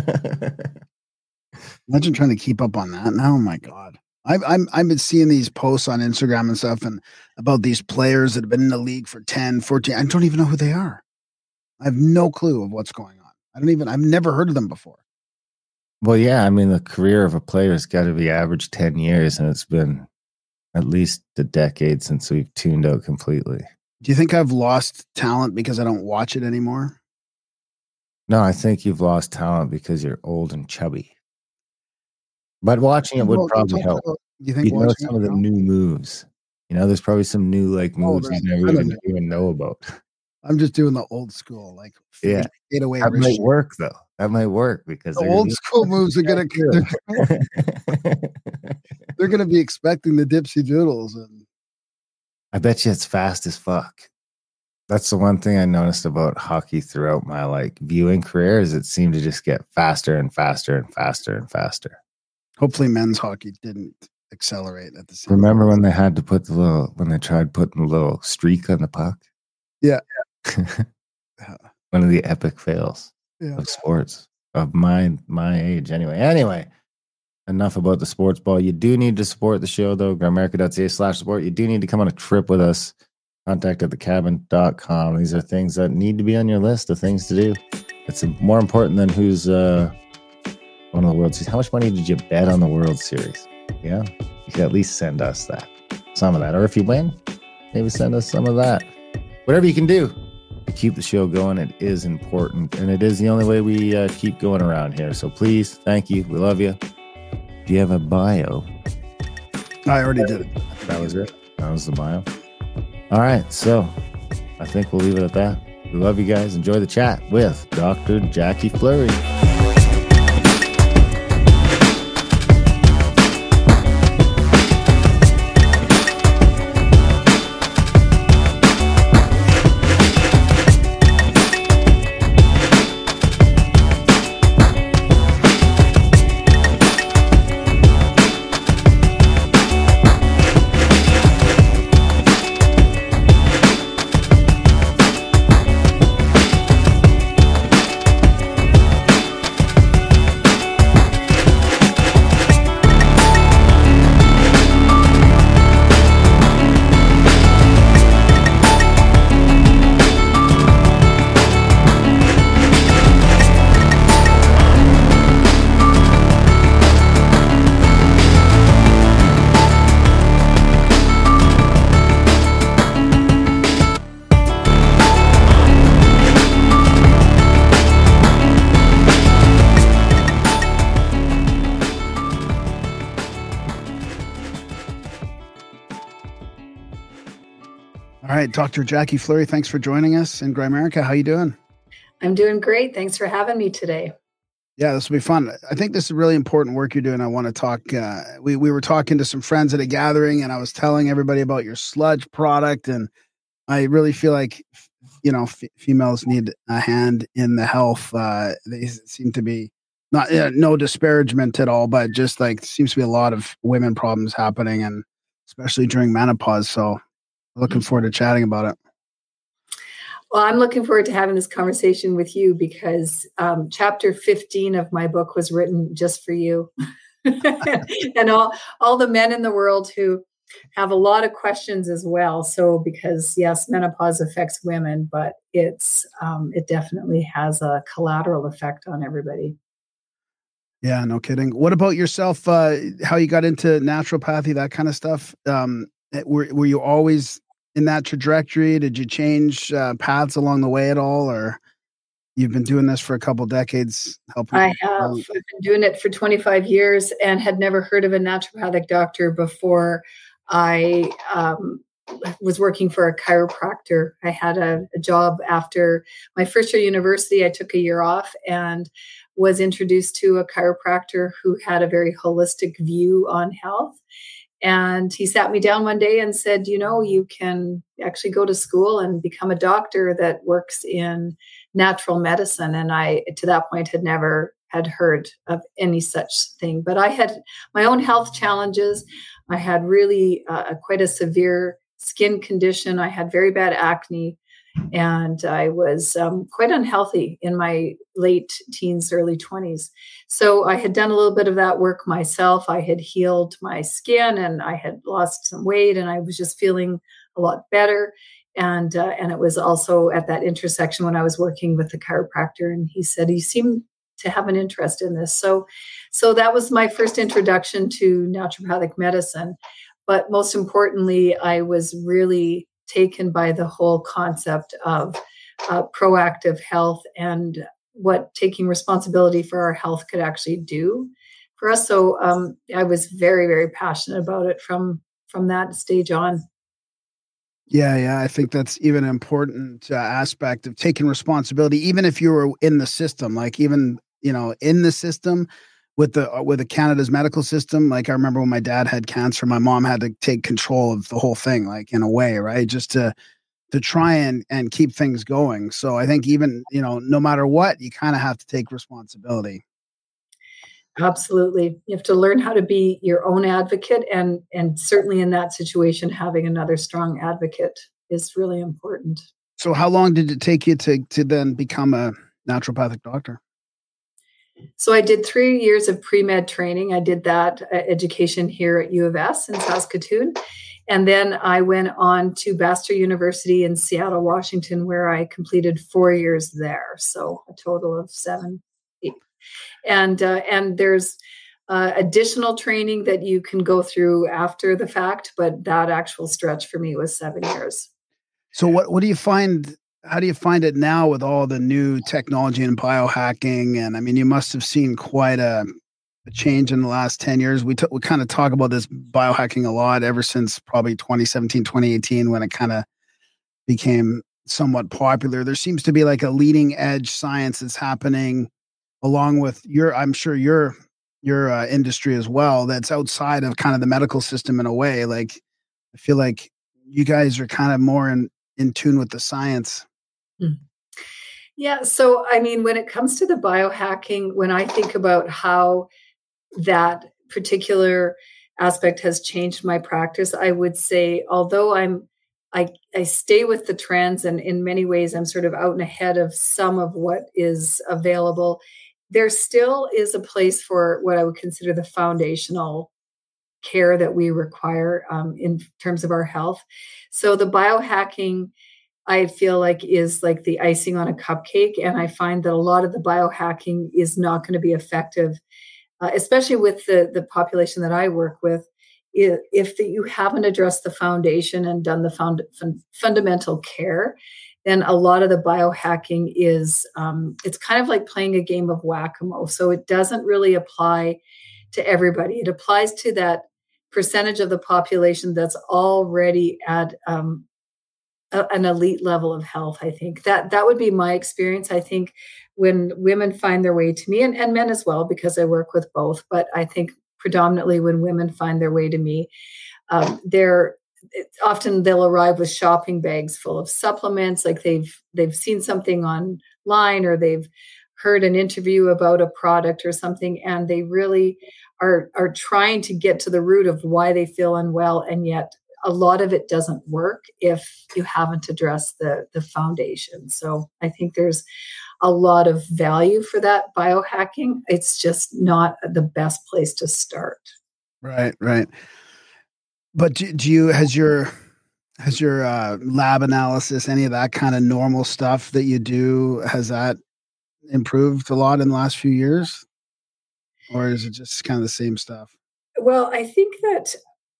Imagine trying to keep up on that now. Oh my God. I've I'm I've been seeing these posts on Instagram and stuff and about these players that have been in the league for ten, fourteen. I don't even know who they are. I have no clue of what's going on. I don't even I've never heard of them before. Well, yeah, I mean, the career of a player has got to be average ten years, and it's been at least a decade since we've tuned out completely. Do you think I've lost talent because I don't watch it anymore? No, I think you've lost talent because you're old and chubby. But watching it would Well, probably talk help. about- Do you think You'd know watching some of it the now? new moves. You know, there's probably some new like Oh, moves right. you never I don't even, know. even know about. I'm just doing the old school, like Yeah. fade away. That wrist might shot. work though. That might work because The they're old gonna school moves are gonna they're, be- they're gonna be expecting the dipsy doodles and I bet you it's fast as fuck. That's the one thing I noticed about hockey throughout my like viewing career is it seemed to just get faster and faster and faster and faster. hopefully men's hockey didn't accelerate at the same Remember when they had to put the little when they tried putting the little streak on the puck? Yeah. One of the epic fails Yeah. of sports of my my age anyway. Anyway, enough about the sports ball. You do need to support the show though, grimerica.ca slash support. You do need to come on a trip with us. Contact at the cabin dot com. These are things that need to be on your list of things to do. It's more important than who's uh on the World Series. How much money did you bet on the World Series? Yeah. You could at least send us that. Some of that. Or if you win, maybe send us some of that. Whatever you can do to keep the show going. It is important. And it is the only way we uh, keep going around here. So please, thank you. We love you. Do you have a bio? I already did it. That was it. That was the bio. All right. So I think we'll leave it at that. We love you guys. Enjoy the chat with Doctor Jackie Fleury. All right, Doctor Jackie Fleury, thanks for joining us in Grimerica. How you doing? I'm doing great. Thanks for having me today. Yeah, this will be fun. I think this is really important work you're doing. I want to talk. Uh, we we were talking to some friends at a gathering, and I was telling everybody about your sludge product, and I really feel like, you know, f- females need a hand in the health. Uh, they seem to be not uh, no disparagement at all, but just like seems to be a lot of women problems happening, and especially during menopause. So, looking forward to chatting about it. Well, I'm looking forward to having this conversation with you because um, chapter fifteen of my book was written just for you and all, all the men in the world who have a lot of questions as well. So because, yes, menopause affects women, but it's um, it definitely has a collateral effect on everybody. Yeah, no kidding. What about yourself? Uh, how you got into naturopathy, that kind of stuff? Um, were, were you always in that trajectory? Did you change uh, paths along the way at all, or you've been doing this for a couple decades? Helping I have. I've been doing it for twenty-five years and had never heard of a naturopathic doctor before I um, was working for a chiropractor. I had a, a job after my first year of university. I took a year off and was introduced to a chiropractor who had a very holistic view on health. And he sat me down one day and said, you know, you can actually go to school and become a doctor that works in natural medicine. And I, to that point, had never had heard of any such thing. But I had my own health challenges. I had really uh, quite a severe skin condition. I had very bad acne. And I was um, quite unhealthy in my late teens, early twenties. So I had done a little bit of that work myself. I had healed my skin and I had lost some weight and I was just feeling a lot better. And uh, and it was also at that intersection when I was working with the chiropractor, and he said, you seem to have an interest in this. So, so that was my first introduction to naturopathic medicine. But most importantly, I was really taken by the whole concept of uh, proactive health and what taking responsibility for our health could actually do for us. So um, I was very, very passionate about it from from that stage on. Yeah, yeah, I think that's even an important uh, aspect of taking responsibility, even if you were in the system, like even, you know, in the system with the uh, with the Canada's medical system. Like I remember when my dad had cancer, my mom had to take control of the whole thing, like in a way, right? Just to to try and and keep things going. So I think even, you know, no matter what, you kind of have to take responsibility. Absolutely. You have to learn how to be your own advocate, and and certainly in that situation, having another strong advocate is really important. So how long did it take you to to then become a naturopathic doctor? So I did three years of pre-med training. I did that uh, education here at U of S in Saskatoon. And then I went on to Bastyr University in Seattle, Washington, where I completed four years there. So a total of seven, eight. And, uh, and there's uh, additional training that you can go through after the fact, but that actual stretch for me was seven years. So what, what do you find, how do you find it now with all the new technology and biohacking? And I mean, you must have seen quite a, a change in the last ten years. We, t- we kind of talk about this biohacking a lot ever since probably twenty seventeen, twenty eighteen, when it kind of became somewhat popular. There seems to be like a leading edge science that's happening along with your, I'm sure your, your uh, industry as well, that's outside of kind of the medical system in a way. Like, I feel like you guys are kind of more in, in tune with the science. Yeah. So, I mean, when it comes to the biohacking, when I think about how that particular aspect has changed my practice, I would say, although I'm, I, I stay with the trends, and in many ways, I'm sort of out and ahead of some of what is available, there still is a place for what I would consider the foundational care that we require um, in terms of our health. So the biohacking, I feel like, is like the icing on a cupcake. And I find that a lot of the biohacking is not going to be effective, uh, especially with the, the population that I work with, if, if the, you haven't addressed the foundation and done the found, fun, fundamental care. Then a lot of the biohacking is, um, it's kind of like playing a game of whack-a-mole. So it doesn't really apply to everybody. It applies to that percentage of the population that's already at um, a, an elite level of health. I think that that would be my experience. I think when women find their way to me, and, and men as well, because I work with both, but I think predominantly when women find their way to me, um, they're often they'll arrive with shopping bags full of supplements, like they've they've seen something online or they've heard an interview about a product or something, and they really are are trying to get to the root of why they feel unwell, and yet a lot of it doesn't work if you haven't addressed the the foundation. So I think there's a lot of value for that biohacking. It's just not the best place to start. Right, right. But do, do you has your has your uh, lab analysis, any of that kind of normal stuff that you do, has that improved a lot in the last few years, or is it just kind of the same stuff? Well, I think that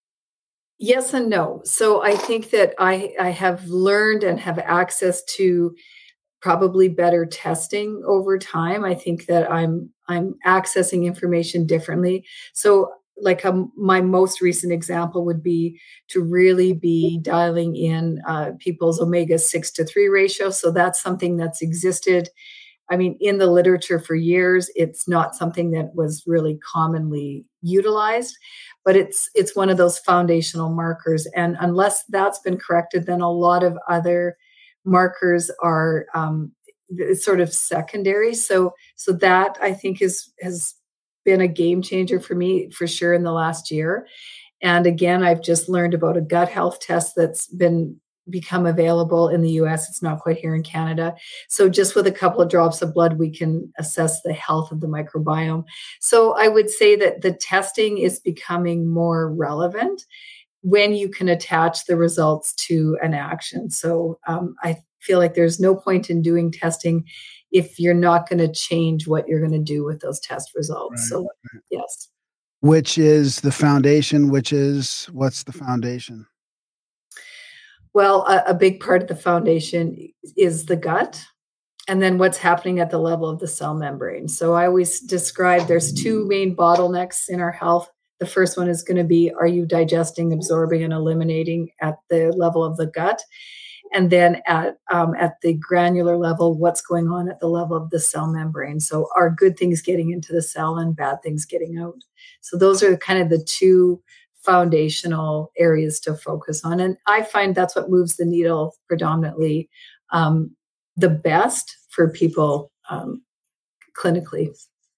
yes and no. So I think that I I have learned and have access to probably better testing over time. I think that I'm I'm accessing information differently. So like um, my most recent example would be to really be dialing in uh, people's omega six to three ratio. So that's something that's existed, I mean, in the literature for years. It's not something that was really commonly utilized, but it's it's one of those foundational markers. And unless that's been corrected, then a lot of other markers are um, sort of secondary. So so that I think is has been a game changer for me for sure in the last year. And again, I've just learned about a gut health test that's been become available in the U S. It's not quite here in Canada. So just with a couple of drops of blood, we can assess the health of the microbiome. So I would say that the testing is becoming more relevant when you can attach the results to an action. So um, I feel like there's no point in doing testing if you're not going to change what you're going to do with those test results. Right. So, yes. Which is the foundation? Which is, what's the foundation? Well, a, a big part of the foundation is the gut, and then what's happening at the level of the cell membrane. So I always describe there's two main bottlenecks in our health. The first one is going to be, are you digesting, absorbing, and eliminating at the level of the gut? And then at um, at the granular level, what's going on at the level of the cell membrane? So are good things getting into the cell and bad things getting out? So those are kind of the two foundational areas to focus on. And I find that's what moves the needle predominantly um, the best for people um, clinically.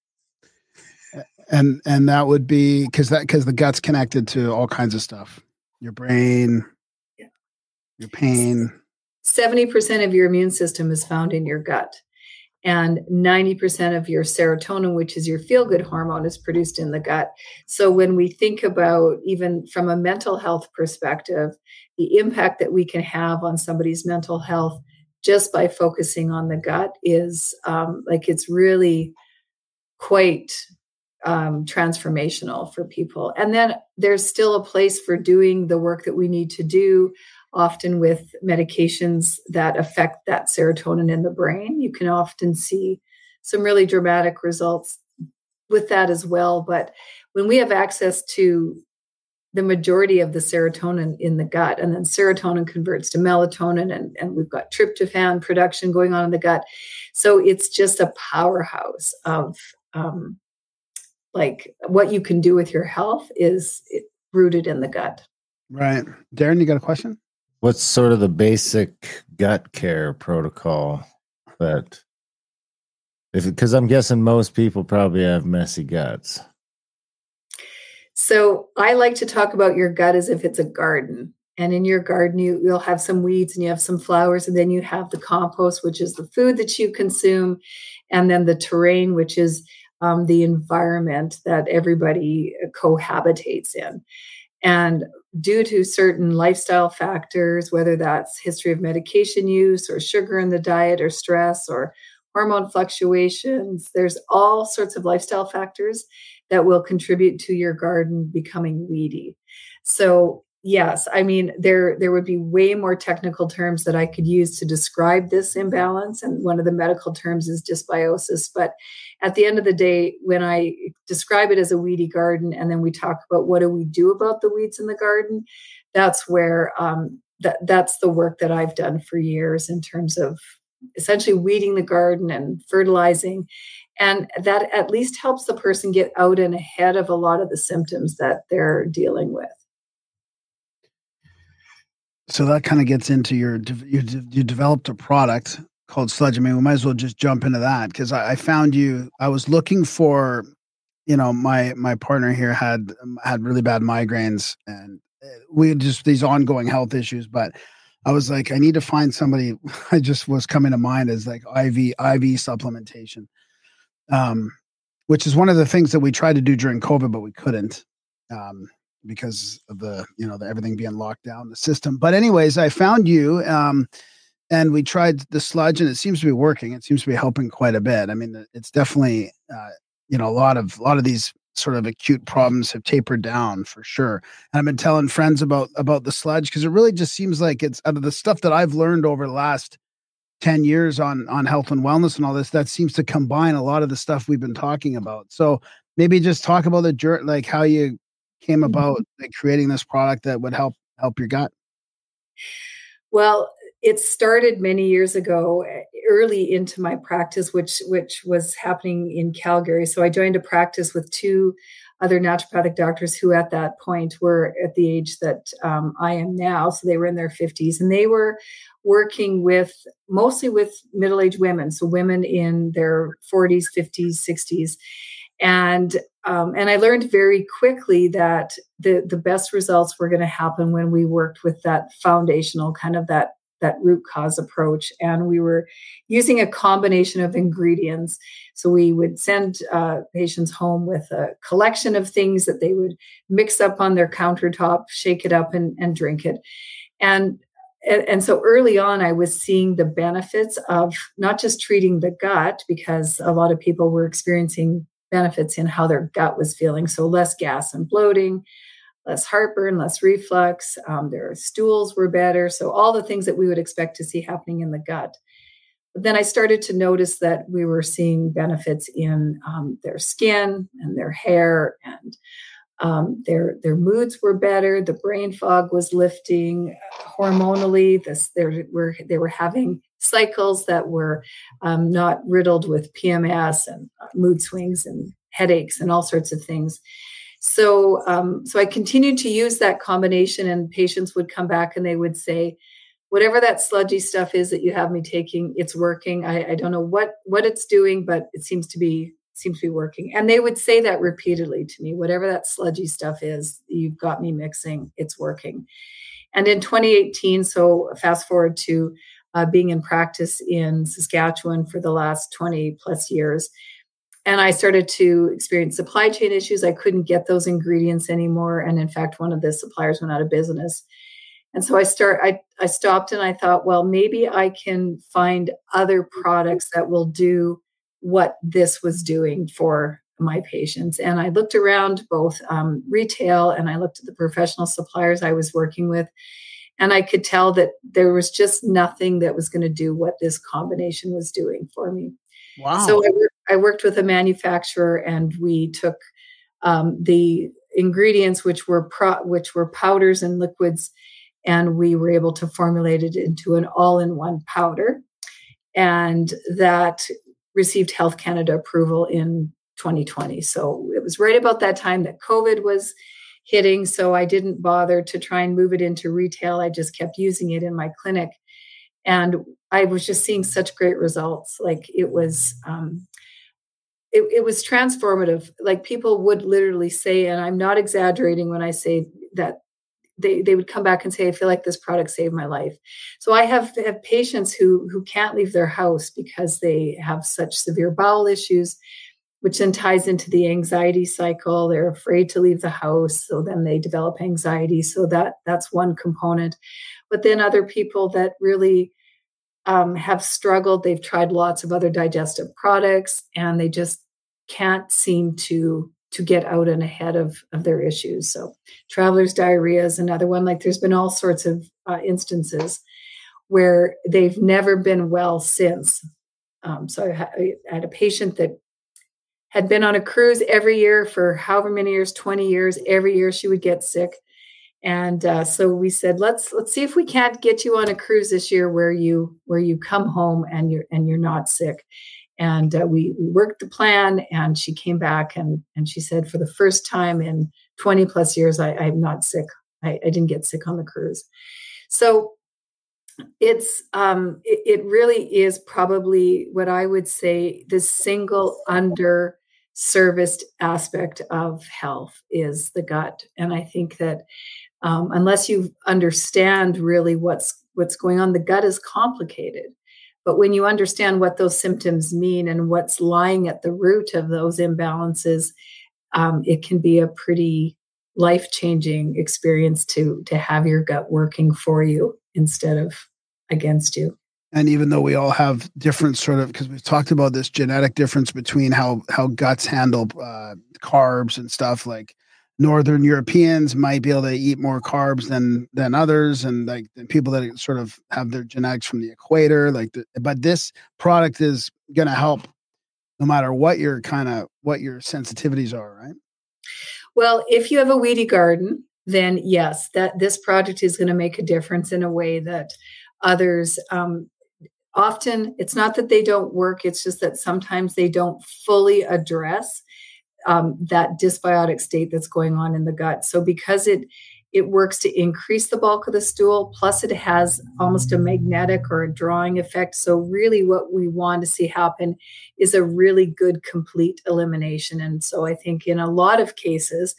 And and that would be because that because the gut's connected to all kinds of stuff, your brain, yeah. your pain. seventy percent of your immune system is found in your gut, and ninety percent of your serotonin, which is your feel-good hormone, is produced in the gut. So when we think about, even from a mental health perspective, the impact that we can have on somebody's mental health just by focusing on the gut is um, like it's really quite um, transformational for people. And then there's still a place for doing the work that we need to do, often with medications that affect that serotonin in the brain. You can often see some really dramatic results with that as well. But when we have access to the majority of the serotonin in the gut, and then serotonin converts to melatonin, and, and we've got tryptophan production going on in the gut. So it's just a powerhouse of um, like what you can do with your health is rooted in the gut. Right. Darren, you got a question? What's sort of the basic gut care protocol that, if because I'm guessing most people probably have messy guts. So I like to talk about your gut as if it's a garden. And in your garden, you, you'll have some weeds and you have some flowers, and then you have the compost, which is the food that you consume, and then the terrain, which is um, the environment that everybody cohabitates in. And due to certain lifestyle factors, whether that's history of medication use or sugar in the diet or stress or hormone fluctuations, there's all sorts of lifestyle factors that will contribute to your garden becoming weedy. So yes, I mean, there, there would be way more technical terms that I could use to describe this imbalance. And one of the medical terms is dysbiosis. But at the end of the day, when I describe it as a weedy garden, and then we talk about what do we do about the weeds in the garden, that's where um, that that's the work that I've done for years in terms of essentially weeding the garden and fertilizing. And that at least helps the person get out and ahead of a lot of the symptoms that they're dealing with. So that kind of gets into your, you, you developed a product called Sludge. I mean, we might as well just jump into that because I, I found you, I was looking for, you know, my, my partner here had, had really bad migraines and we had just these ongoing health issues, but I was like, I need to find somebody. I just was coming to mind as like I V, I V supplementation, um, which is one of the things that we tried to do during COVID, but we couldn't. Um, because of the, you know, the, everything being locked down, the system. But anyways, I found you um, and we tried the sludge and it seems to be working. It seems to be helping quite a bit. I mean, it's definitely, uh, you know, a lot of, a lot of these sort of acute problems have tapered down for sure. And I've been telling friends about, about the sludge because it really just seems like it's out of the stuff that I've learned over the last ten years on, on health and wellness and all this, that seems to combine a lot of the stuff we've been talking about. So maybe just talk about the journey, like how you came about like creating this product that would help help your gut. Well, it started many years ago, early into my practice, which which was happening in Calgary. So I joined a practice with two other naturopathic doctors who at that point were at the age that um, I am now. So they were in their fifties and they were working with mostly with middle-aged women. So women in their forties, fifties, sixties. And um, and I learned very quickly that the, the best results were going to happen when we worked with that foundational kind of that, that root cause approach. And we were using a combination of ingredients. So we would send uh, patients home with a collection of things that they would mix up on their countertop, shake it up and, and drink it. And And, and so early on, I was seeing the benefits of not just treating the gut, because a lot of people were experiencing benefits in how their gut was feeling. So less gas and bloating, less heartburn, less reflux. Um, their stools were better. So all the things that we would expect to see happening in the gut. But then I started to notice that we were seeing benefits in um, their skin and their hair, and um, their their moods were better. The brain fog was lifting hormonally. This they were they were having cycles that were um, not riddled with P M S and uh, mood swings and headaches and all sorts of things. So, um, so I continued to use that combination, and patients would come back and they would say, whatever that sludgy stuff is that you have me taking, it's working. I, I don't know what, what it's doing, but it seems to be, seems to be working. And they would say that repeatedly to me, whatever that sludgy stuff is, you've got me mixing, it's working. And in twenty eighteen, so fast forward to uh, being in practice in Saskatchewan for the last twenty plus years. And I started to experience supply chain issues. I couldn't get those ingredients anymore. And in fact, one of the suppliers went out of business. And so I start, I, I stopped and I thought, well, maybe I can find other products that will do what this was doing for my patients. And I looked around both um, retail and I looked at the professional suppliers I was working with. And I could tell that there was just nothing that was going to do what this combination was doing for me. Wow. So I, wor- I worked with a manufacturer, and we took um, the ingredients, which were pro- which were powders and liquids, and we were able to formulate it into an all-in-one powder. And that received Health Canada approval in twenty twenty. So it was right about that time that COVID was hitting. So I didn't bother to try and move it into retail. I just kept using it in my clinic. And I was just seeing such great results. Like it was, um, it, it was transformative. Like people would literally say, and I'm not exaggerating when I say that they, they would come back and say, I feel like this product saved my life. So I have, have patients who, who can't leave their house because they have such severe bowel issues, which then ties into the anxiety cycle. They're afraid to leave the house. So then they develop anxiety. So that that's one component. But then other people that really um, have struggled, they've tried lots of other digestive products, and they just can't seem to, to get out and ahead of, of their issues. So traveler's diarrhea is another one. Like there's been all sorts of uh, instances where they've never been well since. Um, so I, ha- I had a patient that had been on a cruise every year for however many years, twenty years, every year she would get sick. And uh, so we said, let's let's see if we can't get you on a cruise this year where you where you come home and you're and you're not sick. And uh, we, we worked the plan, and she came back and and she said, for the first time in twenty plus years, I, I'm not sick. I, I didn't get sick on the cruise. So it's um, it, it really is probably what I would say the single underserviced aspect of health is the gut. And I think that um, unless you understand really what's what's going on, the gut is complicated. But when you understand what those symptoms mean and what's lying at the root of those imbalances, um, it can be a pretty life-changing experience to to have your gut working for you instead of against you. And even though we all have different sort of, because we've talked about this genetic difference between how how guts handle uh, carbs and stuff, like Northern Europeans might be able to eat more carbs than than others, and like the people that sort of have their genetics from the equator. Like, the, but this product is going to help no matter what your kind of what your sensitivities are, right? Well, if you have a weedy garden, then yes, that this product is going to make a difference in a way that others. Um, often, it's not that they don't work; it's just that sometimes they don't fully address Um, that dysbiotic state that's going on in the gut. So because it it works to increase the bulk of the stool, plus it has almost a magnetic or a drawing effect. So really what we want to see happen is a really good complete elimination. And so I think in a lot of cases,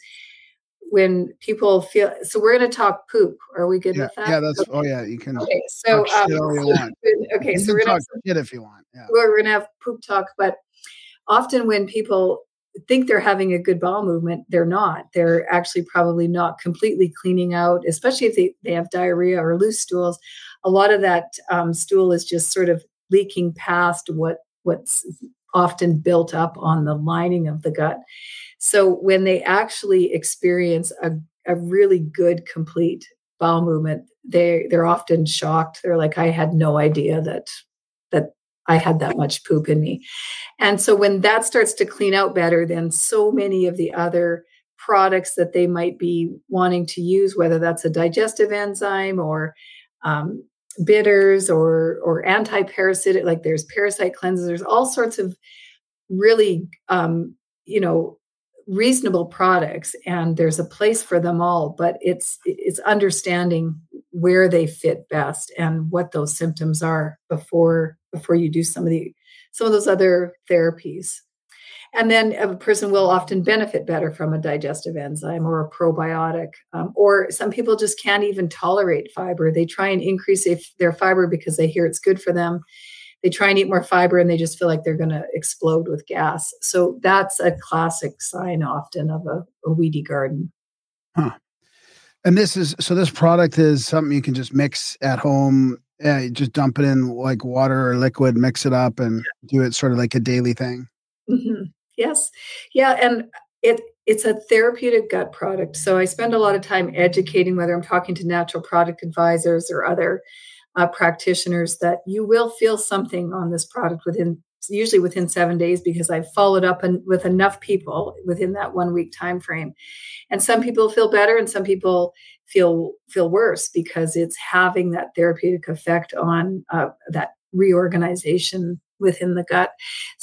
when people feel, so we're going to talk poop. Are we good yeah, with that? Yeah, that's, oh yeah, you can. Okay, so, talk shit um, all you want. okay, You so can we're going talk to shit if you want. Yeah. we're going to have poop talk, but often when people think they're having a good bowel movement, they're not. They're actually probably not completely cleaning out, especially if they, they have diarrhea or loose stools. A lot of that um, stool is just sort of leaking past what what's often built up on the lining of the gut. So when they actually experience a, a really good, complete bowel movement, they, they're often shocked. They're like, I had no idea that that I had that much poop in me. And so when that starts to clean out better, then so many of the other products that they might be wanting to use, whether that's a digestive enzyme or um, bitters or or anti-parasitic, like there's parasite cleansers, there's all sorts of really, um, you know, reasonable products, and there's a place for them all, but it's it's understanding where they fit best and what those symptoms are before before you do some of the some of those other therapies. And then a person will often benefit better from a digestive enzyme or a probiotic, um, or some people just can't even tolerate fiber. They try and increase if their fiber because they hear it's good for them. They try and eat more fiber and they just feel like they're going to explode with gas. So that's a classic sign often of a, a weedy garden. Huh. And this is, so this product is something you can just mix at home. Yeah, you just dump it in like water or liquid, mix it up and do it sort of like a daily thing. Mm-hmm. Yes. Yeah. And it it's a therapeutic gut product. So I spend a lot of time educating, whether I'm talking to natural product advisors or other uh, practitioners, that you will feel something on this product within, usually within seven days, because I've followed up and with enough people within that one week time frame. And some people feel better and some people feel feel worse because it's having that therapeutic effect on uh, that reorganization within the gut.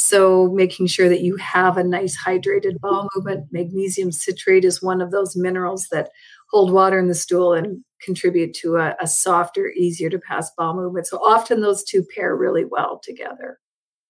So making sure that you have a nice hydrated bowel movement. Magnesium citrate is one of those minerals that hold water in the stool and contribute to a, a softer, easier to pass bowel movement. So often those two pair really well together.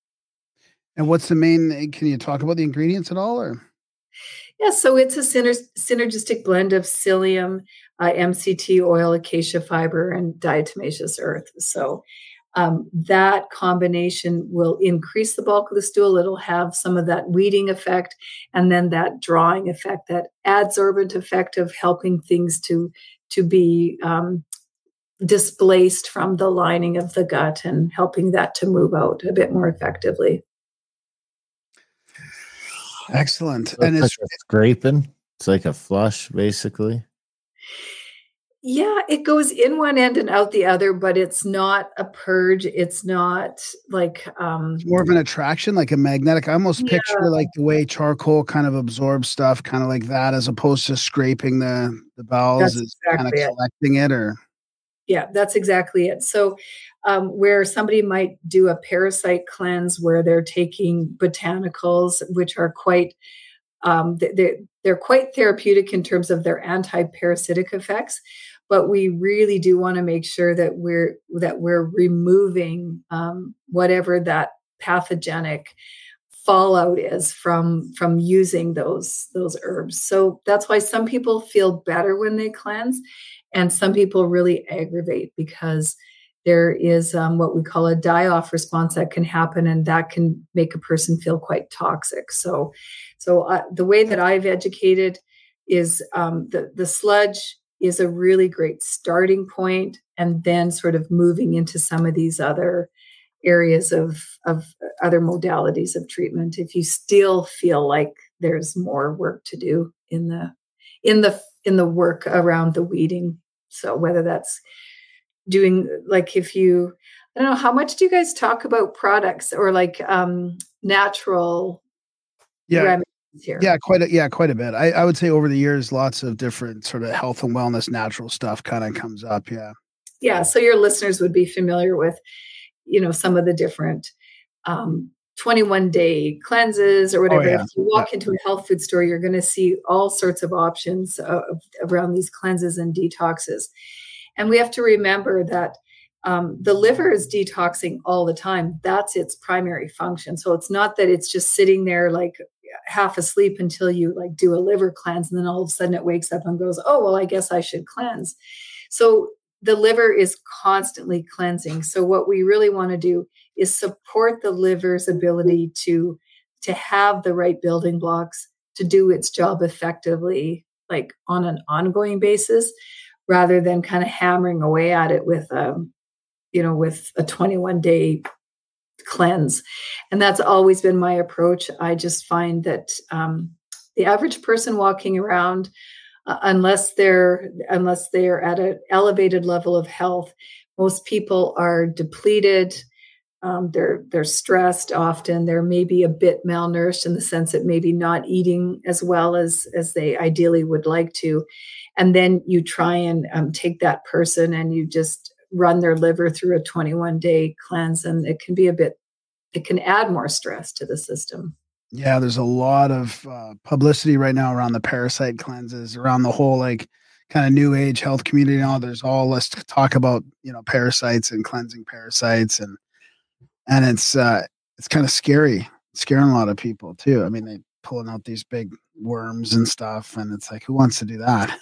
And what's the main, can you talk about the ingredients at all? Or? Yeah, so it's a syner- synergistic blend of psyllium, uh, M C T oil, acacia fiber, and diatomaceous earth. So um, that combination will increase the bulk of the stool. It'll have some of that weeding effect and then that drawing effect, that adsorbent effect of helping things to, to be um, displaced from the lining of the gut and helping that to move out a bit more effectively. Excellent. So and it's it's like a scraping. It's like a flush, basically. Yeah, it goes in one end and out the other, but it's not a purge. It's not like um It's more of an attraction, like a magnetic. I almost yeah, picture like the way charcoal kind of absorbs stuff, kind of like that, as opposed to scraping the the bowels, that's is kind of exactly it. collecting it. Or Yeah, that's exactly it. So, um, where somebody might do a parasite cleanse where they're taking botanicals, which are quite um, th- they're, they're quite therapeutic in terms of their anti-parasitic effects, but we really do want to make sure that we're that we're removing um, whatever that pathogenic fallout is from from using those those herbs. So that's why some people feel better when they cleanse, and some people really aggravate because there is um, what we call a die-off response that can happen, and that can make a person feel quite toxic. So, so uh, the way that I've educated is um, the the sludge is a really great starting point, and then sort of moving into some of these other areas of of other modalities of treatment. If you still feel like there's more work to do in the in the in the work around the weeding, so whether that's doing like if you I don't know, how much do you guys talk about products or like um natural yeah, remedies here? yeah, quite a, yeah, quite a bit. I, I would say over the years, lots of different sort of health and wellness, natural stuff kind of comes up. Yeah, Yeah, so your listeners would be familiar with, you know, some of the different um twenty-one day cleanses or whatever. Oh, yeah. If you walk into a health food store, you're going to see all sorts of options uh, around these cleanses and detoxes. And we have to remember that um, the liver is detoxing all the time. That's its primary function. So it's not that it's just sitting there like half asleep until you like do a liver cleanse, and then all of a sudden it wakes up and goes, oh, well, I guess I should cleanse. So the liver is constantly cleansing. So what we really want to do is support the liver's ability to, to have the right building blocks to do its job effectively, like on an ongoing basis, rather than kind of hammering away at it with, um, you know, with a twenty-one day cleanse. And that's always been my approach. I just find that um, the average person walking around, uh, unless they're unless they're at an elevated level of health, most people are depleted. Um, they're they're stressed often. They're maybe a bit malnourished in the sense that maybe not eating as well as as they ideally would like to. And then you try and um, take that person and you just run their liver through a twenty-one day cleanse, and it can be a bit, it can add more stress to the system. yeah. There's a lot of uh, publicity right now around the parasite cleanses, around the whole like kind of new age health community. Now there's all let's talk about you know parasites and cleansing parasites, and and it's uh, it's kind of scary, scaring a lot of people too. I mean, they pulling out these big worms and stuff, and it's like, who wants to do that?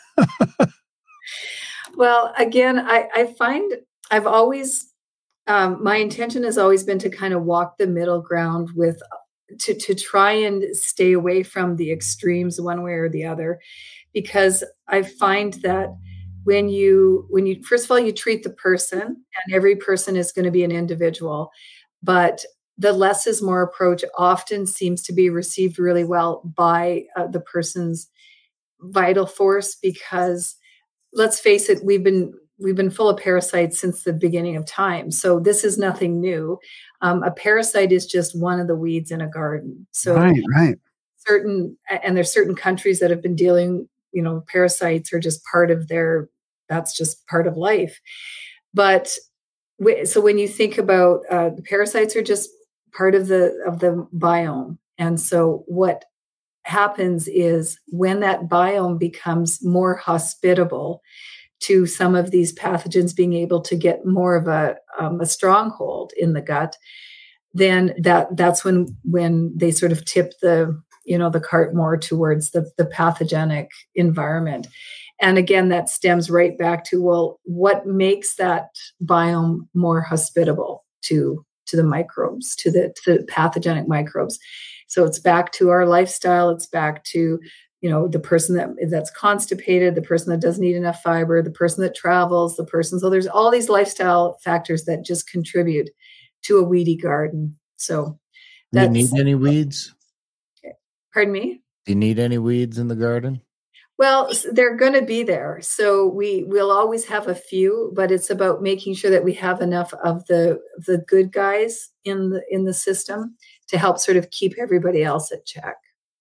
Well, again, I, I find I've always, um, my intention has always been to kind of walk the middle ground with, to, to try and stay away from the extremes one way or the other, because I find that when you, when you, first of all, you treat the person, and every person is going to be an individual, but the less is more approach often seems to be received really well by uh, the person's vital force, because let's face it, we've been we've been full of parasites since the beginning of time. So this is nothing new. Um, a parasite is just one of the weeds in a garden. So right, right. certain, and there's certain countries that have been dealing, you know, parasites are just part of their, that's just part of life. But so when you think about uh, the parasites are just part of the of the biome, and so what happens is when that biome becomes more hospitable to some of these pathogens being able to get more of a, um, a stronghold in the gut, then that that's when when they sort of tip the you know the cart more towards the, the pathogenic environment. And again, that stems right back to, well, what makes that biome more hospitable to to the microbes, to the, to the pathogenic microbes? So it's back to our lifestyle. It's back to, you know, the person that that's constipated, the person that doesn't eat enough fiber, the person that travels, the person. So there's all these lifestyle factors that just contribute to a weedy garden. So do you need any weeds? Pardon me? Do you need any weeds in the garden? Well, s- they're going to be there. So we will always have a few, but it's about making sure that we have enough of the the good guys in the in the system to help sort of keep everybody else at check.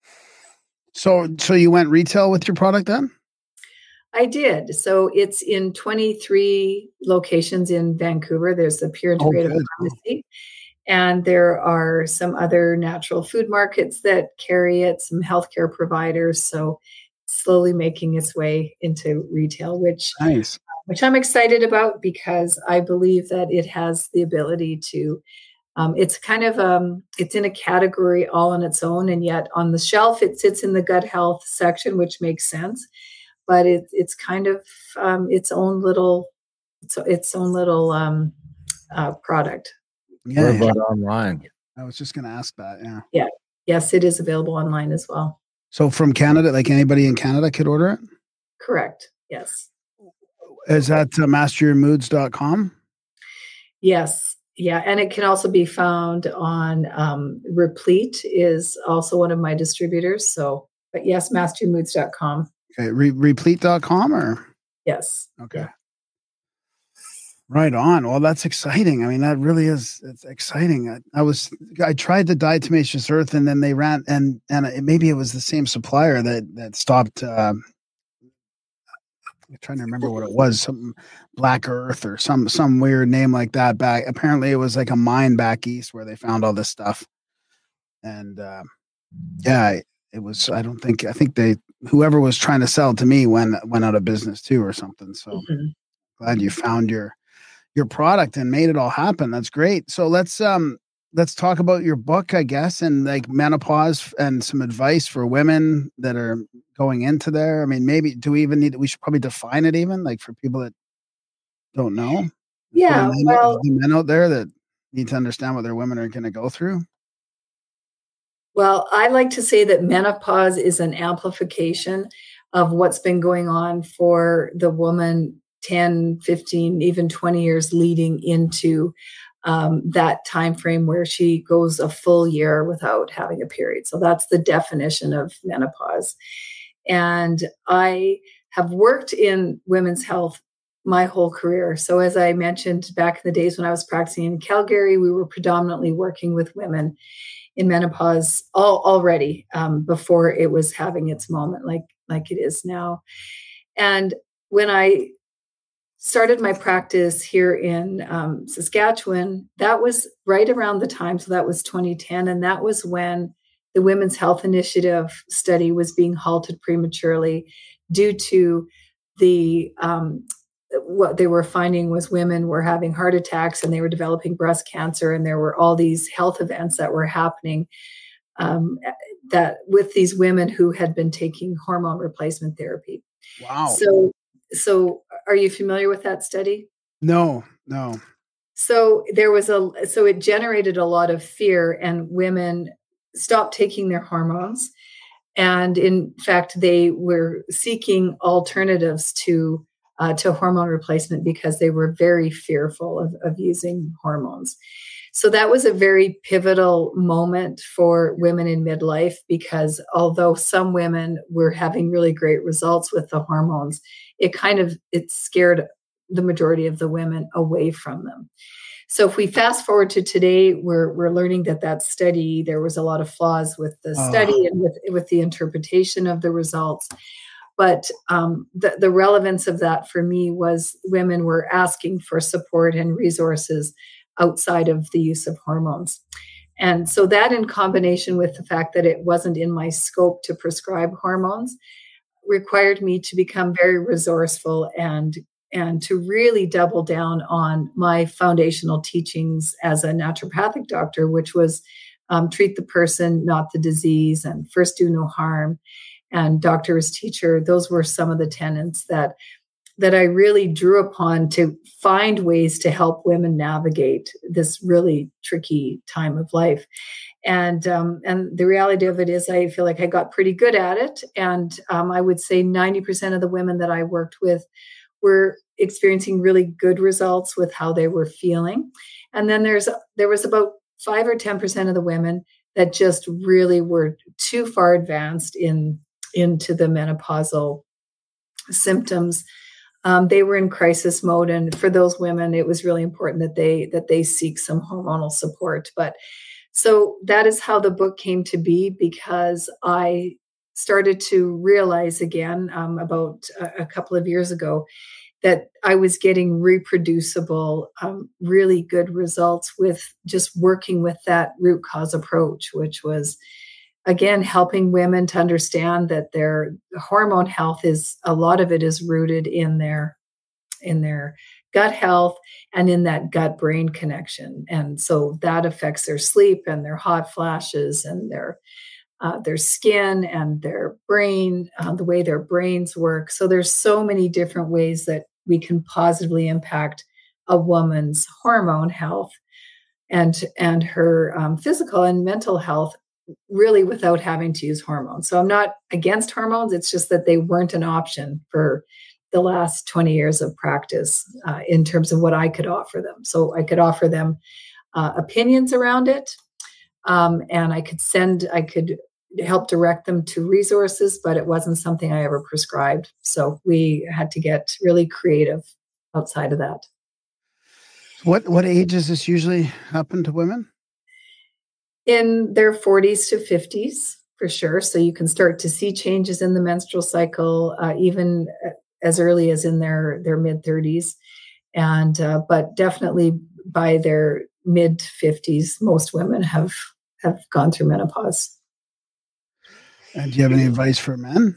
So, so you went retail with your product then? I did. So it's in twenty-three locations in Vancouver. There's the Pure Oh, Integrative good. Pharmacy. And there are some other natural food markets that carry it, some healthcare providers. So slowly making its way into retail, which Nice. which I'm excited about because I believe that it has the ability to. Um, it's kind of um, it's in a category all on its own, and yet on the shelf it sits in the gut health section, which makes sense. But it, it's kind of um, its own little its, its own little um, uh, product. Yeah, What yeah. about online? I was just going to ask that. Yeah. Yeah. Yes, it is available online as well. So from Canada, like anybody in Canada could order it? Correct. Yes. Is that uh, master your moods dot com? Yes. Yeah. And it can also be found on um, Replete is also one of my distributors. So, but yes, master your moods dot com. Okay. Re- replete dot com or? Yes. Okay. Yeah. Right on. Well, that's exciting. I mean, that really is, it's exciting. I, I was, I tried the diatomaceous earth and then they ran and, and it, maybe it was the same supplier that, that stopped, um, I'm trying to remember what it was, something Black Earth or some, some weird name like that back. Apparently it was like a mine back east where they found all this stuff. And, uh, yeah, it was, I don't think, I think they, whoever was trying to sell it to me went, went out of business too or something. So Mhm. glad you found your, your product and made it all happen. That's great. So let's um let's talk about your book, I guess, and like menopause and some advice for women that are going into there. I mean, maybe do we even need we should probably define it even like for people that don't know. Yeah. For men, Well, the men out there that need to understand what their women are going to go through. Well, I like to say that menopause is an amplification of what's been going on for the woman ten, fifteen, even twenty years leading into um, that time frame where she goes a full year without having a period. So that's the definition of menopause. And I have worked in women's health my whole career. So as I mentioned back in the days when I was practicing in Calgary, we were predominantly working with women in menopause all, already um, before it was having its moment like, like it is now. And when I started my practice here in um, Saskatchewan, that was right around the time. So that was twenty ten. And that was when the Women's Health Initiative study was being halted prematurely due to the, um, what they were finding was women were having heart attacks and they were developing breast cancer. And there were all these health events that were happening um, that with these women who had been taking hormone replacement therapy. Wow. So, so are you familiar with that study? No, no. So there was a, so it generated a lot of fear and women stopped taking their hormones. And in fact, they were seeking alternatives to, uh, to hormone replacement because they were very fearful of, of using hormones. So that was a very pivotal moment for women in midlife because although some women were having really great results with the hormones, it kind of, it scared the majority of the women away from them. So if we fast forward to today, we're we're learning that that study, there was a lot of flaws with the Oh. study and with, with the interpretation of the results. But um, the, the relevance of that for me was women were asking for support and resources outside of the use of hormones. And so that in combination with the fact that it wasn't in my scope to prescribe hormones required me to become very resourceful and and to really double down on my foundational teachings as a naturopathic doctor, which was um, treat the person, not the disease, and first do no harm, and doctor as teacher. Those were some of the tenets that that I really drew upon to find ways to help women navigate this really tricky time of life. And um, and the reality of it is I feel like I got pretty good at it. And um, I would say ninety percent of the women that I worked with were experiencing really good results with how they were feeling. And then there's there was about five or ten percent of the women that just really were too far advanced in into the menopausal symptoms, um, they were in crisis mode. And for those women, it was really important that they that they seek some hormonal support. But so that is how the book came to be, because I started to realize again um, about a, a couple of years ago that I was getting reproducible, um, really good results with just working with that root cause approach, which was, again, helping women to understand that their hormone health is, a lot of it is rooted in their, in their gut health and in that gut-brain connection. And so that affects their sleep and their hot flashes and their Uh, their skin and their brain, uh, the way their brains work. So there's so many different ways that we can positively impact a woman's hormone health and and her um, physical and mental health, really without having to use hormones. So I'm not against hormones. It's just that they weren't an option for the last twenty years of practice uh, in terms of what I could offer them. So I could offer them uh, opinions around it. Um, and I could send, I could help direct them to resources, but it wasn't something I ever prescribed. So we had to get really creative outside of that. What what age does this usually happen to women? In their forties to fifties, for sure. So you can start to see changes in the menstrual cycle, uh, even as early as in their, their mid-thirties. And uh, but definitely by their mid-fifties, most women have have gone through menopause. And do you have any advice for men?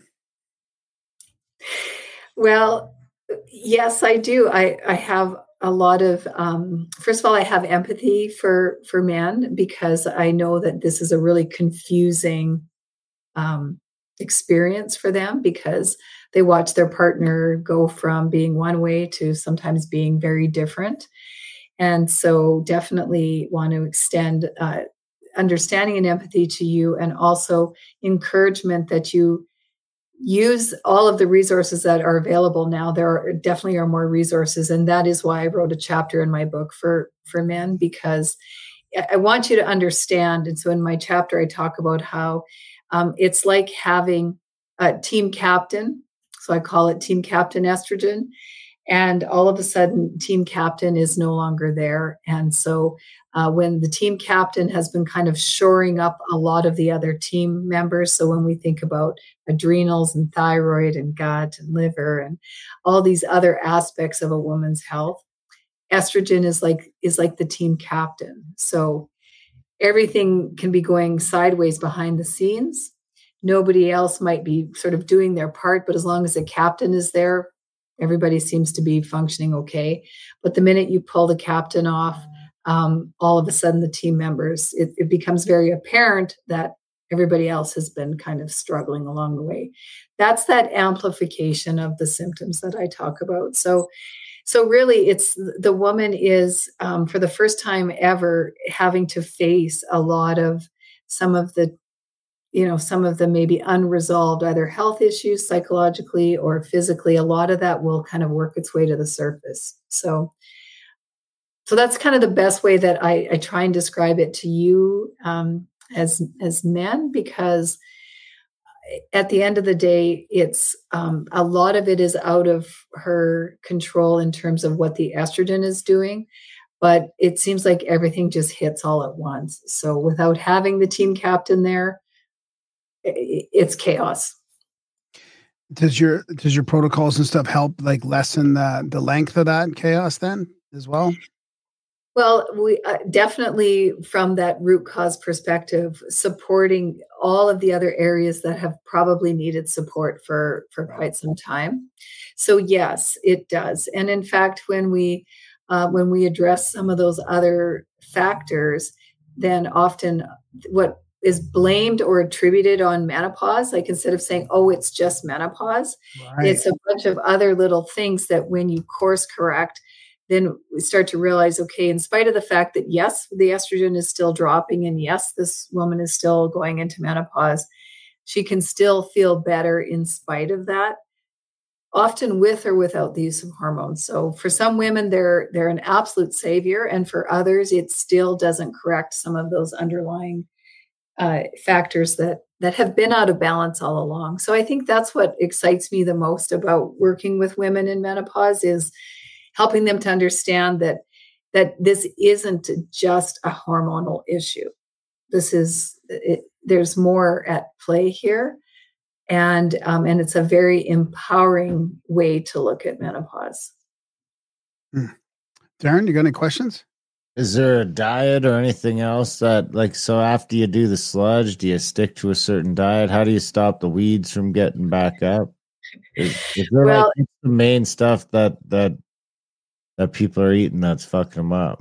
Well, yes, I do. I, I have a lot of, um, first of all, I have empathy for, for men, because I know that this is a really confusing um, experience for them, because they watch their partner go from being one way to sometimes being very different. And so definitely want to extend uh, understanding and empathy to you, and also encouragement that you use all of the resources that are available now. There are definitely are more resources. And that is why I wrote a chapter in my book for, for men, because I want you to understand. And so in my chapter, I talk about how um, it's like having a team captain. So I call it Team Captain Estrogen. And all of a sudden, team captain is no longer there. And so uh, when the team captain has been kind of shoring up a lot of the other team members, so when we think about adrenals and thyroid and gut and liver and all these other aspects of a woman's health, estrogen is like is like the team captain. So everything can be going sideways behind the scenes. Nobody else might be sort of doing their part, but as long as the captain is there, everybody seems to be functioning okay. But the minute you pull the captain off, um, all of a sudden the team members, it, it becomes very apparent that everybody else has been kind of struggling along the way. That's that amplification of the symptoms that I talk about. So, so really it's the woman is, um, for the first time ever, having to face a lot of some of the you know, some of the maybe unresolved either health issues psychologically or physically. A lot of that will kind of work its way to the surface. So, so that's kind of the best way that I, I try and describe it to you um, as, as men, because at the end of the day, it's um, a lot of it is out of her control in terms of what the estrogen is doing. But it seems like everything just hits all at once. So without having the team captain there, it's chaos. Does your does your protocols and stuff help like lessen the the length of that chaos then as well? Well, we uh, definitely, from that root cause perspective, supporting all of the other areas that have probably needed support for for quite some time. So yes, it does. And in fact, when we uh, when we address some of those other factors, then often what is blamed or attributed on menopause, like instead of saying, oh, it's just menopause, right, it's a bunch of other little things that when you course correct, then we start to realize, okay, in spite of the fact that, yes, the estrogen is still dropping, and yes, this woman is still going into menopause, she can still feel better in spite of that, often with or without the use of hormones. So for some women, they're they're an absolute savior. And for others, it still doesn't correct some of those underlying Uh, factors that that have been out of balance all along. So I think that's what excites me the most about working with women in menopause, is helping them to understand that that this isn't just a hormonal issue. This is it, there's more at play here, and um, and it's a very empowering way to look at menopause. Hmm. Darren, you got any questions? Is there a diet or anything else that, like, so after you do the sludge, do you stick to a certain diet? How do you stop the weeds from getting back up? Is, is there Well, like what's the main stuff that that that people are eating that's fucking them up?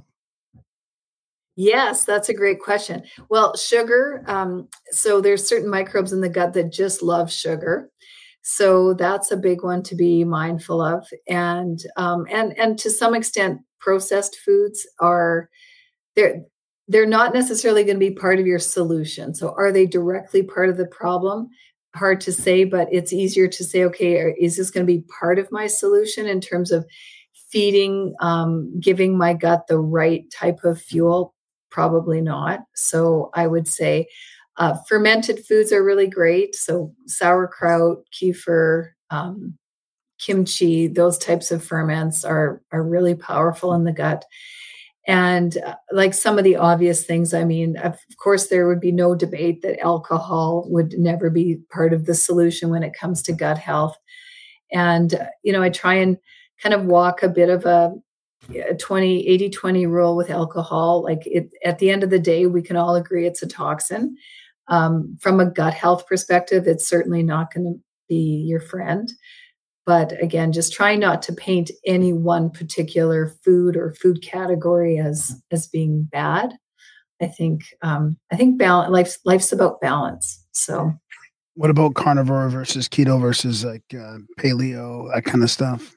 Yes, that's a great question. Well, sugar. Um, so there's certain microbes in the gut that just love sugar. So that's a big one to be mindful of. And um, and and to some extent, processed foods are they're they're not necessarily going to be part of your solution. So are they directly part of the problem? Hard to say, but it's easier to say, okay, is this going to be part of my solution in terms of feeding, um, giving my gut the right type of fuel? Probably not. So I would say uh, fermented foods are really great. So sauerkraut, kefir, um, kimchi, those types of ferments are are really powerful in the gut. And uh, like some of the obvious things, I mean, of course, there would be no debate that alcohol would never be part of the solution when it comes to gut health. And, uh, you know, I try and kind of walk a bit of a, a twenty, eighty, twenty rule with alcohol. Like it, at the end of the day, we can all agree it's a toxin. Um, from a gut health perspective, it's certainly not going to be your friend. But again, just try not to paint any one particular food or food category as as being bad. I think um, I think balance. Life's life's about balance. So, what about carnivore versus keto versus like uh, paleo, that kind of stuff?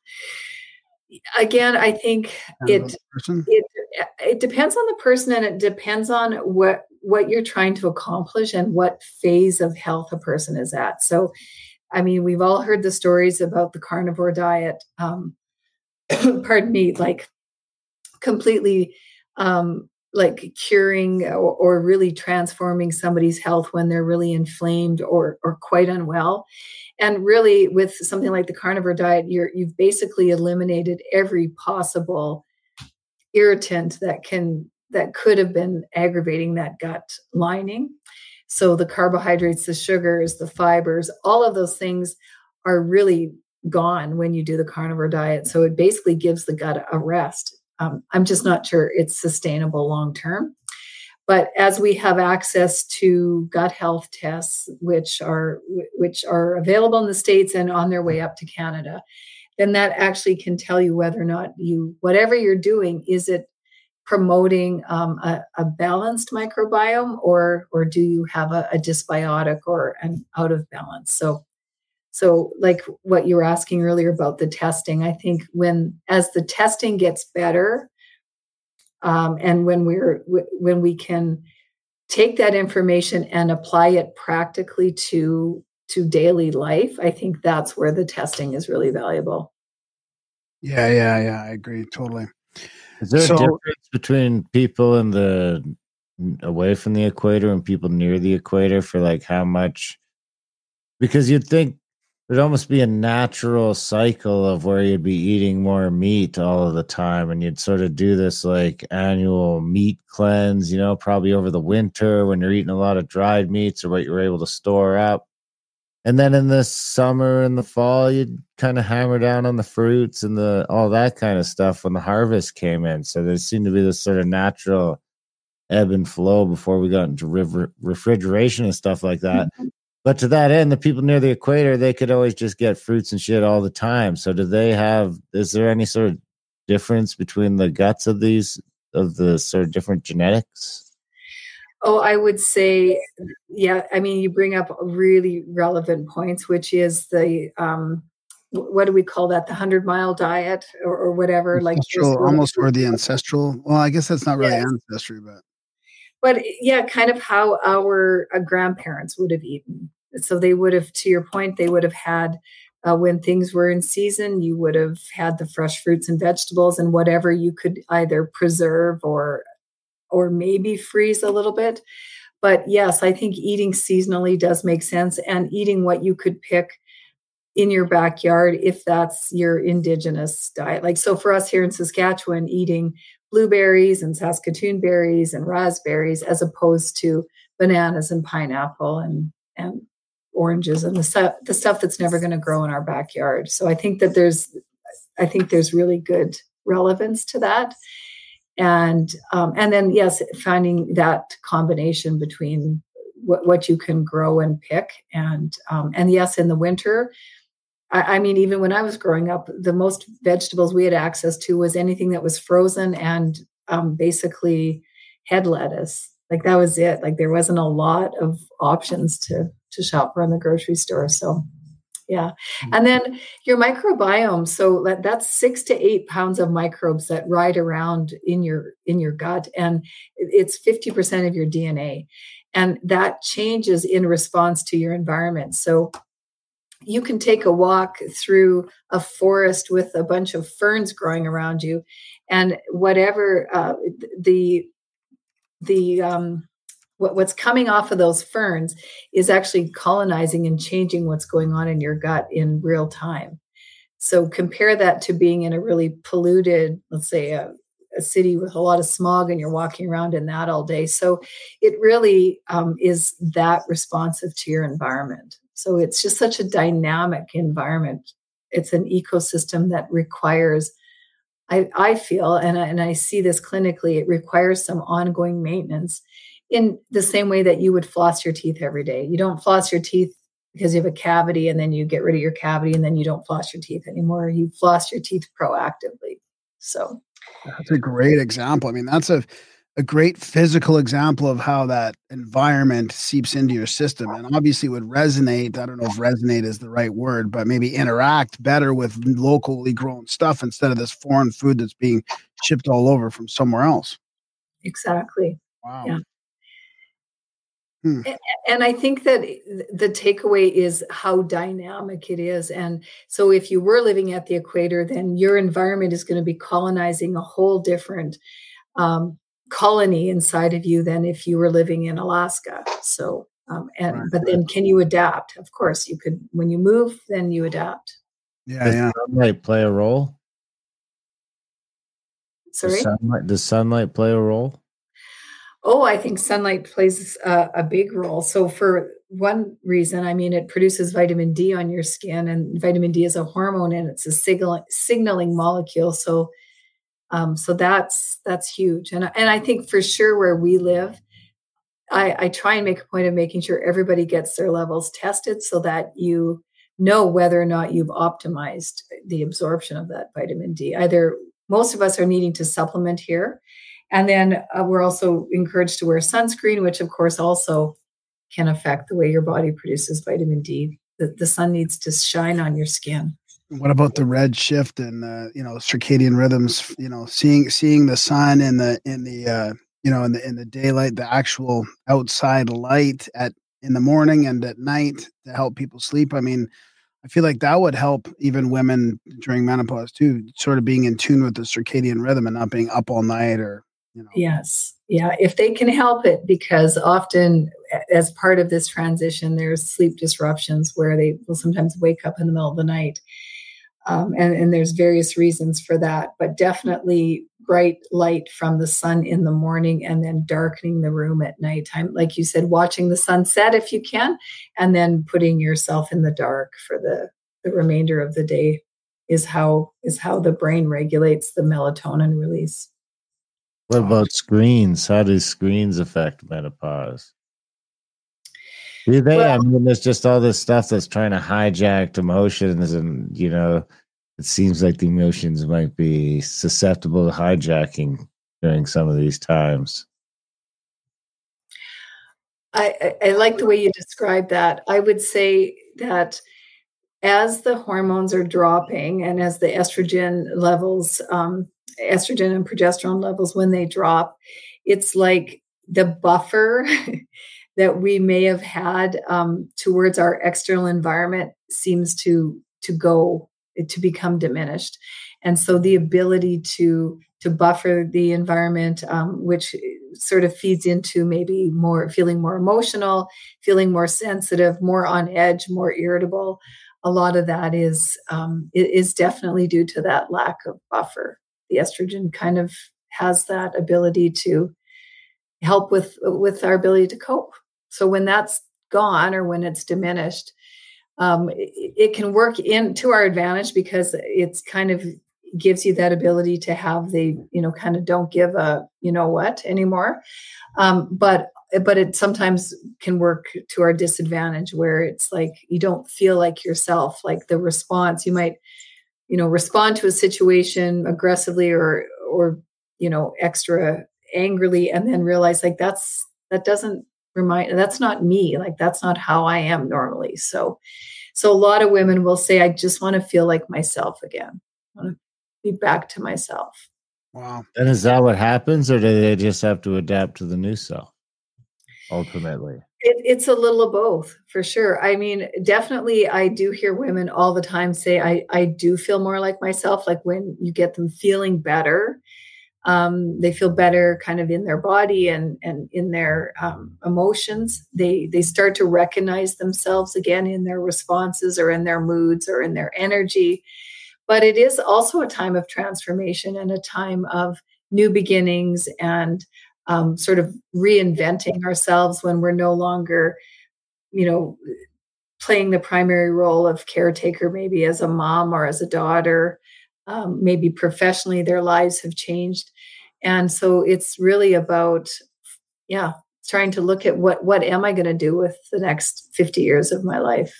Again, I think it it it depends on the person, and it depends on what what you're trying to accomplish and what phase of health a person is at. So, I mean, we've all heard the stories about the carnivore diet, um, pardon me, like completely um, like curing or, or really transforming somebody's health when they're really inflamed or or quite unwell. And really with something like the carnivore diet, you're, you've basically eliminated every possible irritant that can that could have been aggravating that gut lining. So the carbohydrates, the sugars, the fibers, all of those things are really gone when you do the carnivore diet. So it basically gives the gut a rest. Um, I'm just not sure it's sustainable long term. But as we have access to gut health tests, which are which are available in the States and on their way up to Canada, then that actually can tell you whether or not you, whatever you're doing, is it promoting um, a, a balanced microbiome, or or do you have a, a dysbiotic or an out of balance? So, so like what you were asking earlier about the testing, I think when as the testing gets better, um, and when we're when we can take that information and apply it practically to to daily life, I think that's where the testing is really valuable. Yeah, yeah, yeah. I agree totally. Is there So- a difference between people in the away from the equator and people near the equator for like how much? Because you'd think there'd almost be a natural cycle of where you'd be eating more meat all of the time, and you'd sort of do this like annual meat cleanse, you know, probably over the winter when you're eating a lot of dried meats or what you're able to store up. And then in the summer and the fall, you'd kind of hammer down on the fruits and the all that kind of stuff when the harvest came in. So there seemed to be this sort of natural ebb and flow before we got into river, refrigeration and stuff like that. Mm-hmm. But to that end, the people near the equator, they could always just get fruits and shit all the time. So do they have, is there any sort of difference between the guts of these, of the sort of different genetics? Oh, I would say, yeah. I mean, you bring up really relevant points, which is the um, what do we call that? The hundred mile diet or, or whatever. Ancestral, like almost or the ancestral. Well, I guess that's not really yes. ancestry, but but yeah, kind of how our uh, grandparents would have eaten. So they would have, to your point, they would have had uh, when things were in season. You would have had the fresh fruits and vegetables and whatever you could either preserve or. or maybe freeze a little bit. But yes, I think eating seasonally does make sense, and eating what you could pick in your backyard if that's your indigenous diet. Like, so for us here in Saskatchewan, eating blueberries and Saskatoon berries and raspberries as opposed to bananas and pineapple and and oranges and the stuff the stuff that's never going to grow in our backyard. So I think that there's I think there's really good relevance to that. And um, and then yes, finding that combination between what, what you can grow and pick, and um, and yes, in the winter, I, I mean, even when I was growing up, the most vegetables we had access to was anything that was frozen and um, basically head lettuce. Like that was it. Like there wasn't a lot of options to to shop for in the grocery store. So. Yeah. And then your microbiome. So that, that's six to eight pounds of microbes that ride around in your, in your gut. And it's fifty percent of your D N A. And that changes in response to your environment. So you can take a walk through a forest with a bunch of ferns growing around you, and whatever uh, the, the, um, What, what's coming off of those ferns is actually colonizing and changing what's going on in your gut in real time. So compare that to being in a really polluted, let's say a, a city with a lot of smog, and you're walking around in that all day. So it really um, is that responsive to your environment. So it's just such a dynamic environment. It's an ecosystem that requires, I, I feel, and I, and I see this clinically, it requires some ongoing maintenance. In the same way that you would floss your teeth every day. You don't floss your teeth because you have a cavity and then you get rid of your cavity and then you don't floss your teeth anymore. You floss your teeth proactively. So that's a great example. I mean, that's a, a great physical example of how that environment seeps into your system, and obviously would resonate. I don't know if resonate is the right word, but maybe interact better with locally grown stuff instead of this foreign food that's being shipped all over from somewhere else. Exactly. Wow. Yeah. Hmm. And I think that the takeaway is how dynamic it is. And so if you were living at the equator, then your environment is going to be colonizing a whole different um, colony inside of you than if you were living in Alaska. So, um, and Right. but then can you adapt? Of course you could. When you move, then you adapt. Yeah, Does yeah. sunlight play a role? Sorry? Does sunlight, does sunlight play a role? Oh, I think sunlight plays a, a big role. So for one reason, I mean, it produces vitamin D on your skin, and vitamin D is a hormone and it's a signal, signaling molecule. So, um, so that's, that's huge. And, and I think for sure where we live, I, I try and make a point of making sure everybody gets their levels tested so that you know whether or not you've optimized the absorption of that vitamin D. Either most of us are needing to supplement here. And then uh, we're also encouraged to wear sunscreen, which of course also can affect the way your body produces vitamin D. The, the sun needs to shine on your skin. What about the red shift and uh, you know, circadian rhythms? You know, seeing seeing the sun in the in the uh, you know in the in the daylight, the actual outside light at in the morning and at night to help people sleep. I mean, I feel like that would help even women during menopause too, sort of being in tune with the circadian rhythm and not being up all night or. You know. Yes. Yeah. If they can help it, because often as part of this transition, there's sleep disruptions where they will sometimes wake up in the middle of the night. Um, and, and there's various reasons for that, but definitely bright light from the sun in the morning and then darkening the room at nighttime. Like you said, watching the sunset if you can, and then putting yourself in the dark for the, the remainder of the day is how, is how the brain regulates the melatonin release. What about screens? How do screens affect menopause? Do they? Well, I mean, there's just all this stuff that's trying to hijack emotions, and you know, it seems like the emotions might be susceptible to hijacking during some of these times. I, I, I like the way you describe that. I would say that as the hormones are dropping and as the estrogen levels, um, estrogen and progesterone levels, when they drop, it's like the buffer that we may have had um, towards our external environment seems to to go to become diminished, and so the ability to to buffer the environment, um, which sort of feeds into maybe more feeling more emotional, feeling more sensitive, more on edge, more irritable. A lot of that is um, it is definitely due to that lack of buffer. The estrogen kind of has that ability to help with with our ability to cope. So when that's gone or when it's diminished, um, it, it can work in to our advantage because it's kind of gives you that ability to have the, you know, kind of don't give a, you know what anymore. Um, but, but it sometimes can work to our disadvantage where it's like, you don't feel like yourself, like the response, you might, you know, respond to a situation aggressively or, or, you know, extra angrily, and then realize like, that's, that doesn't remind, that's not me. Like, that's not how I am normally. So, so a lot of women will say, I just want to feel like myself again. I want to be back to myself. Wow. And is that what happens, or do they just have to adapt to the new self ultimately? It, it's a little of both, for sure. I mean, definitely, I do hear women all the time say, I, I do feel more like myself. Like when you get them feeling better, um, they feel better kind of in their body and, and in their um, emotions. They, they start to recognize themselves again in their responses or in their moods or in their energy. But it is also a time of transformation and a time of new beginnings and um, sort of reinventing ourselves when we're no longer, you know, playing the primary role of caretaker, maybe as a mom or as a daughter. Um, maybe professionally, their lives have changed. And so it's really about, yeah, trying to look at what, what am I going to do with the next fifty years of my life?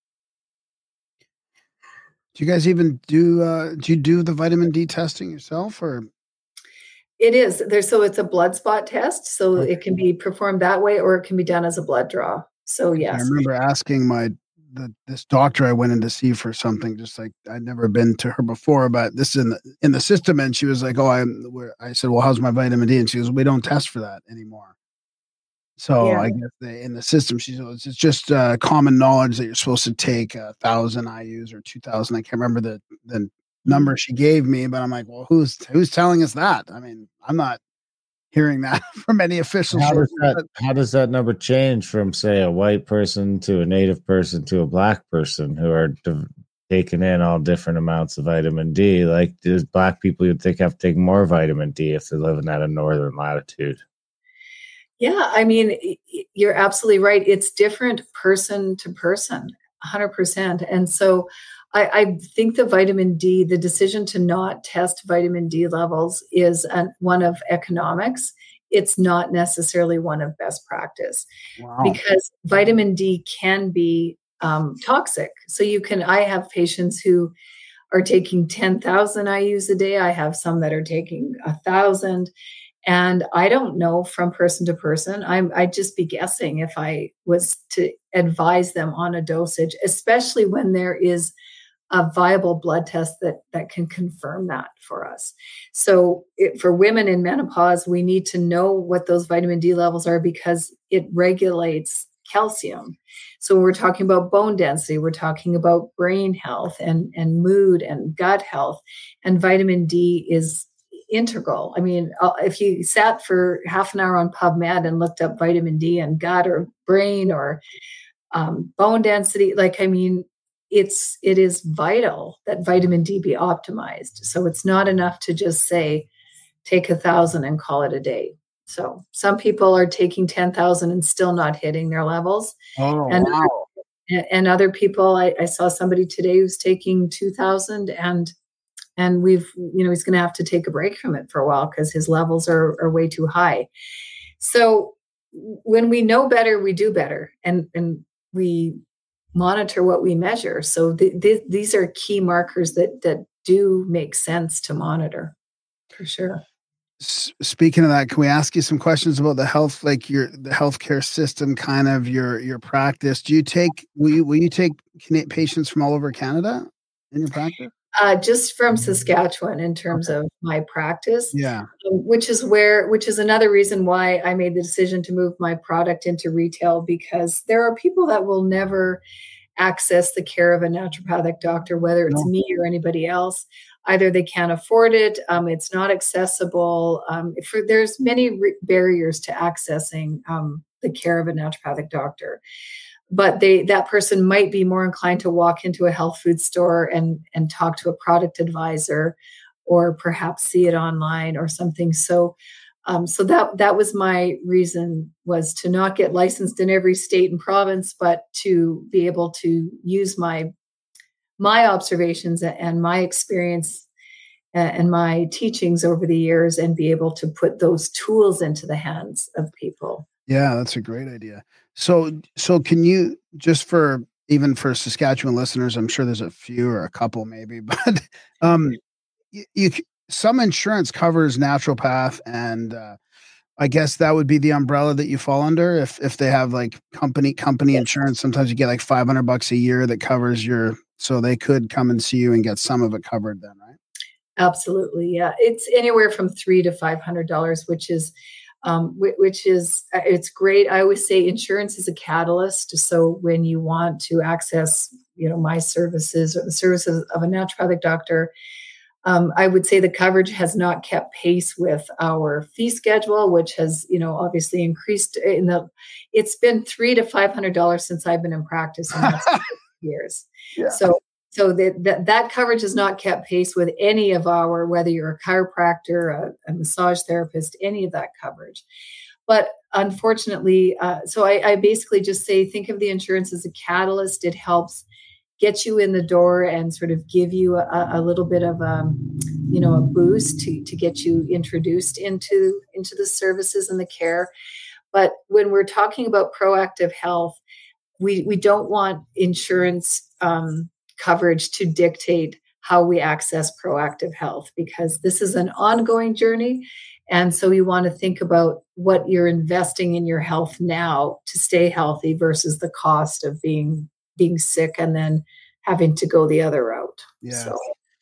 Do you guys even do, uh, do you do the vitamin D testing yourself, or? It is there. So it's a blood spot test. So Okay. it can be performed that way, or it can be done as a blood draw. So yes. I remember asking my, the, this doctor I went in to see for something, just like I'd never been to her before, but this is in the, in the system. And she was like, oh, I'm, where I said, well, how's my vitamin D? And she goes, we don't test for that anymore. So Yeah. I guess they, in the system, she says it's just uh, common knowledge that you're supposed to take a thousand I U's or two thousand. I can't remember the the number she gave me, but I'm like, well, who's who's telling us that? I mean, I'm not hearing that from any official How source. does that how does that number change from, say, a white person to a native person to a black person who are d- taking in all different amounts of vitamin D? Like, does black people, you'd think, have to take more vitamin D if they're living at a northern latitude? Yeah, I mean, you're absolutely right. It's different person to person, one hundred percent. And so I, I think the vitamin D, the decision to not test vitamin D levels is an, one of economics. It's not necessarily one of best practice. Wow. Because vitamin D can be um, toxic. So you can, I have patients who are taking ten thousand I U's a day. I have some that are taking a thousand. And I don't know from person to person. I'm, I'd just be guessing if I was to advise them on a dosage, especially when there is a viable blood test that, that can confirm that for us. So it, for women in menopause, we need to know what those vitamin D levels are because it regulates calcium. So we're talking about bone density, we're talking about brain health and, and mood and gut health. And vitamin D is integral. I mean, if you sat for half an hour on PubMed and looked up vitamin D and gut or brain or um, bone density, like, I mean, it's, it is vital that vitamin D be optimized. So it's not enough to just say, take a thousand and call it a day. So some people are taking ten thousand and still not hitting their levels. Oh, and, wow. and, and other people, I, I saw somebody today who's taking two thousand and And we've, you know, he's going to have to take a break from it for a while because his levels are, are way too high. So when we know better, we do better, and and we monitor what we measure. So th- th- these are key markers that that do make sense to monitor, for sure. S- Speaking of that, can we ask you some questions about the health, like your the healthcare system, kind of your your practice? Do you take will you will you take Cana- patients from all over Canada in your practice? Uh, just from Saskatchewan in terms of my practice, Yeah. um, which is where, which is another reason why I made the decision to move my product into retail, because there are people that will never access the care of a naturopathic doctor, whether it's No. me or anybody else. Either they can't afford it, um, it's not accessible. Um, for, there's many re- barriers to accessing um, the care of a naturopathic doctor. But they that person might be more inclined to walk into a health food store and, and talk to a product advisor, or perhaps see it online or something. So um, so that that was my reason, was to not get licensed in every state and province, but to be able to use my my observations and my experience and my teachings over the years and be able to put those tools into the hands of people. Yeah, that's a great idea. So, so can you, just for, even for Saskatchewan listeners, I'm sure there's a few or a couple maybe, but um, you, you some insurance covers naturopath, and uh, I guess that would be the umbrella that you fall under. If if they have like company company insurance, sometimes you get like five hundred bucks a year that covers your, so they could come and see you and get some of it covered then, right? Absolutely, yeah. It's anywhere from three to five hundred dollars, which is, um, which is it's great. I always say insurance is a catalyst. So when you want to access, you know, my services or the services of a naturopathic doctor, um, I would say the coverage has not kept pace with our fee schedule, which has, you know, obviously increased in the. It's been three to five hundred dollars since I've been in practice in the last years. Yeah. So. So that, that that coverage has not kept pace with any of our, whether you're a chiropractor, a, a massage therapist, any of that coverage. But unfortunately, uh, so I, I basically just say, think of the insurance as a catalyst. It helps get you in the door and sort of give you a, a little bit of a, you know, a boost to, to get you introduced into, into the services and the care. But when we're talking about proactive health, we, we don't want insurance um, coverage to dictate how we access proactive health, because this is an ongoing journey. And so you want to think about what you're investing in your health now to stay healthy versus the cost of being being sick and then having to go the other route. Yeah. So.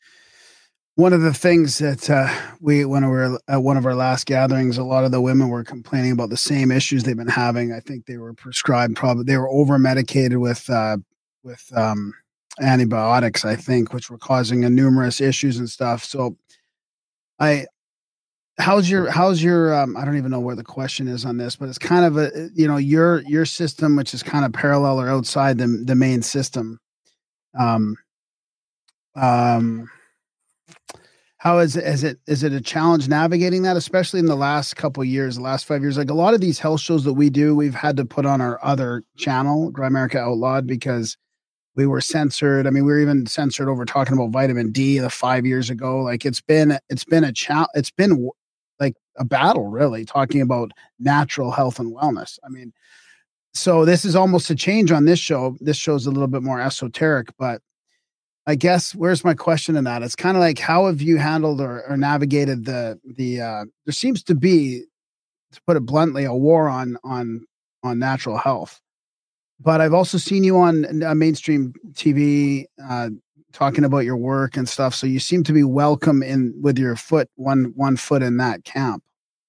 One of the things that uh, we, when we were at one of our last gatherings, a lot of the women were complaining about the same issues they've been having. I think they were prescribed, probably they were over medicated with uh, with um, antibiotics, I think, which were causing a numerous issues and stuff. So I, how's your, how's your, um, I don't even know where the question is on this, but it's kind of a, you know, your, your system, which is kind of parallel or outside the, the main system. Um, um, how is it, is it, is it a challenge navigating that, especially in the last couple of years, the last five years? Like a lot of these health shows that we do, we've had to put on our other channel, Grimerica Outlawed, because we were censored. I mean, we were even censored over talking about vitamin D the five years ago. Like it's been, it's been a challenge. It's been like a battle, really, talking about natural health and wellness. I mean, so this is almost a change on this show. This show's a little bit more esoteric, but I guess where's my question in that? It's kind of like, how have you handled or, or navigated the, the, uh, there seems to be, to put it bluntly, a war on, on, on natural health. But I've also seen you on uh, mainstream T V uh, talking about your work and stuff. So you seem to be welcome in with your foot, one one foot in that camp.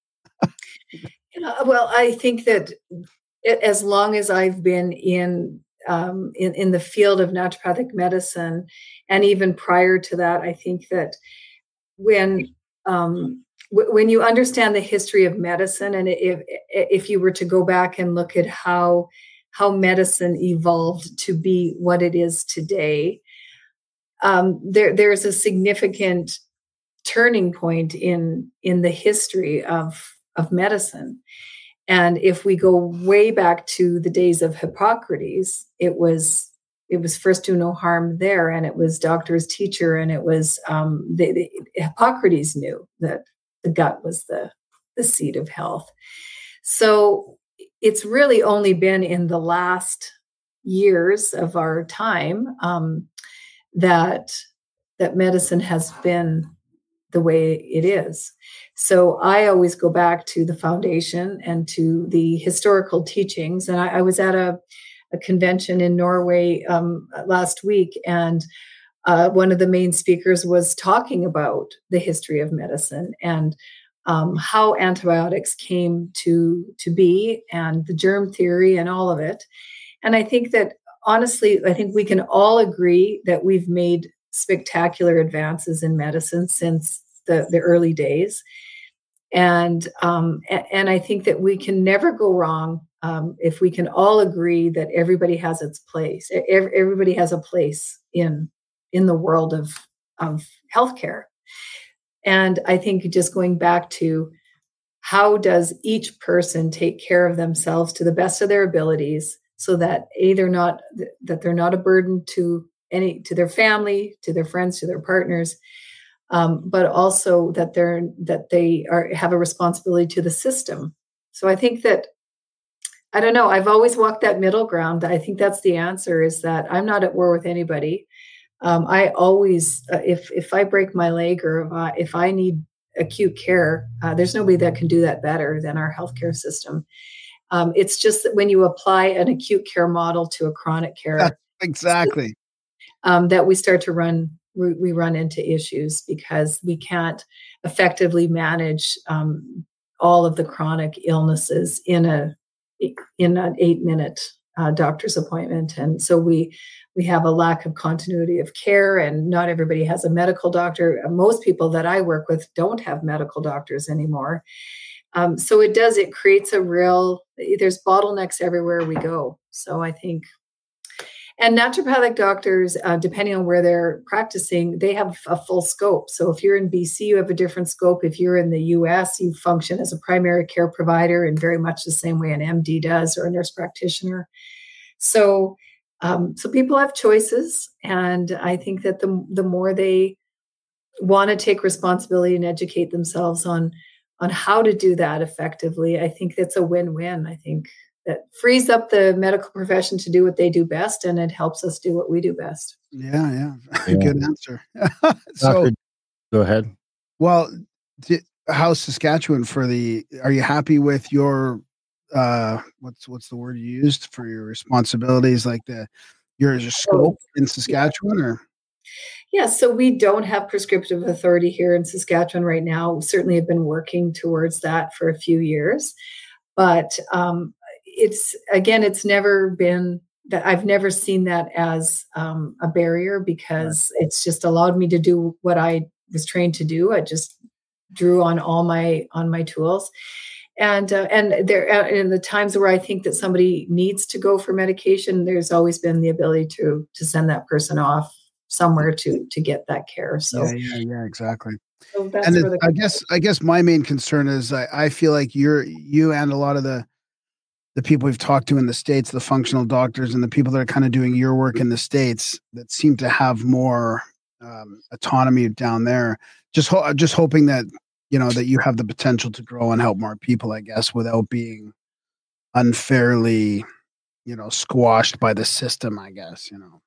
You know, well, I think that it, as long as I've been in, um, in in the field of naturopathic medicine, and even prior to that, I think that when um, w- when you understand the history of medicine, and if if you were to go back and look at how how medicine evolved to be what it is today, um, there there's a significant turning point in in the history of of medicine. And if we go way back to the days of Hippocrates, it was it was first do no harm there, and it was doctor's teacher, and it was um, the, the, Hippocrates knew that the gut was the the seat of health. So it's really only been in the last years of our time um, that that medicine has been the way it is. So I always go back to the foundation and to the historical teachings. And I, I was at a, a convention in Norway um, last week, and uh, one of the main speakers was talking about the history of medicine and um, how antibiotics came to, to be, and the germ theory and all of it. And I think that honestly, I think we can all agree that we've made spectacular advances in medicine since the, the early days. And um, and I think that we can never go wrong um, if we can all agree that everybody has its place. Everybody has a place in in the world of of healthcare. And I think just going back to how does each person take care of themselves to the best of their abilities, so that a they're not that they're not a burden to any to their family, to their friends, to their partners. Um, but also that they're that they are have a responsibility to the system. So I think that I don't know. I've always walked that middle ground. I think that's the answer. Is that I'm not at war with anybody. Um, I always, uh, if if I break my leg or if I, if I need acute care, uh, there's nobody that can do that better than our healthcare system. Um, it's just that when you apply an acute care model to a chronic care, That's exactly, um, that we start to run. We, we run into issues because we can't effectively manage um, all of the chronic illnesses in a in an eight minute uh, doctor's appointment, and so we we have a lack of continuity of care, and not everybody has a medical doctor. Most people that I work with don't have medical doctors anymore. Um, so it does it creates a real there's bottlenecks everywhere we go. So I think. And naturopathic doctors, uh, depending on where they're practicing, they have a full scope. So if you're in B C, you have a different scope. If you're in the U S, you function as a primary care provider in very much the same way an M D does or a nurse practitioner. So, um, so people have choices, and I think that the the more they want to take responsibility and educate themselves on on how to do that effectively, I think that's a win-win. I think. That frees up the medical profession to do what they do best, and it helps us do what we do best. Yeah, yeah. Yeah. Good answer. So, Doctor, go ahead. well, di- how's Saskatchewan for the? Are you happy with your? Uh, what's what's the word you used for your responsibilities? Like the your scope in Saskatchewan, or? Yeah, so we don't have prescriptive authority here in Saskatchewan right now. We certainly have been working towards that for a few years, but. Um, It's again, it's never been that I've never seen that as um, a barrier because right. It's just allowed me to do what I was trained to do. I just drew on all my on my tools, and uh, and there in the times where I think that somebody needs to go for medication, there's always been the ability to to send that person off somewhere to to get that care. So yeah, yeah, yeah, exactly. So that's and where it, the I guess I guess my main concern is I, I feel like you're you and a lot of the the people we've talked to in the States, the functional doctors and the people that are kind of doing your work in the States that seem to have more um, autonomy down there. Just, ho- just hoping that, you know, that you have the potential to grow and help more people, I guess, without being unfairly, you know, squashed by the system, I guess, you know.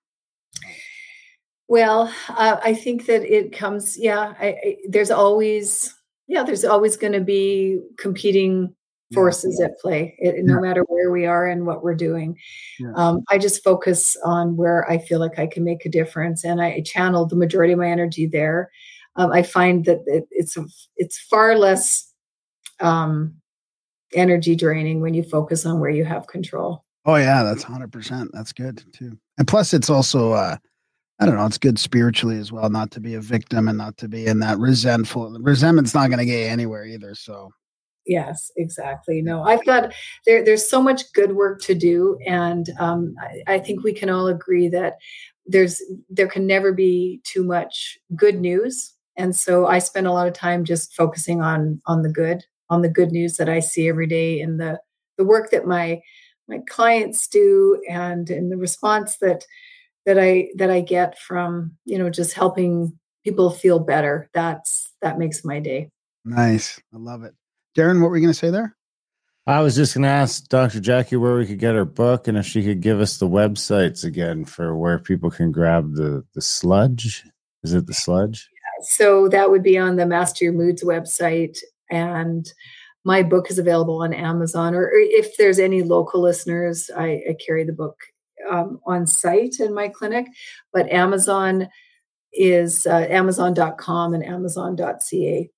Well, uh, I think that it comes, yeah, I, I, there's always, yeah, there's always going to be competing forces yeah. at play, it, no yeah. matter where we are and what we're doing. Yeah. Um, I just focus on where I feel like I can make a difference, and I channel the majority of my energy there. Um, I find that it, it's it's far less um, energy draining when you focus on where you have control. Oh yeah, that's one hundred percent. That's good too. And plus, it's also uh, I don't know, it's good spiritually as well, not to be a victim and not to be in that resentful. Resentment's not going to get you anywhere either. So. Yes, exactly. No, I've got there. There's so much good work to do, and um, I, I think we can all agree that there's there can never be too much good news. And so I spend a lot of time just focusing on on the good, on the good news that I see every day in the the work that my my clients do, and in the response that that I that I get from you know just helping people feel better. That's that makes my day. Nice, I love it. Darren, what were you going to say there? I was just going to ask Doctor Jackie where we could get her book and if she could give us the websites again for where people can grab the, the sludge. Is it the sludge? So that would be on the Master Your Moods website. And my book is available on Amazon, or if there's any local listeners, I, I carry the book um, on site in my clinic. But Amazon is uh, amazon dot com and amazon dot c a.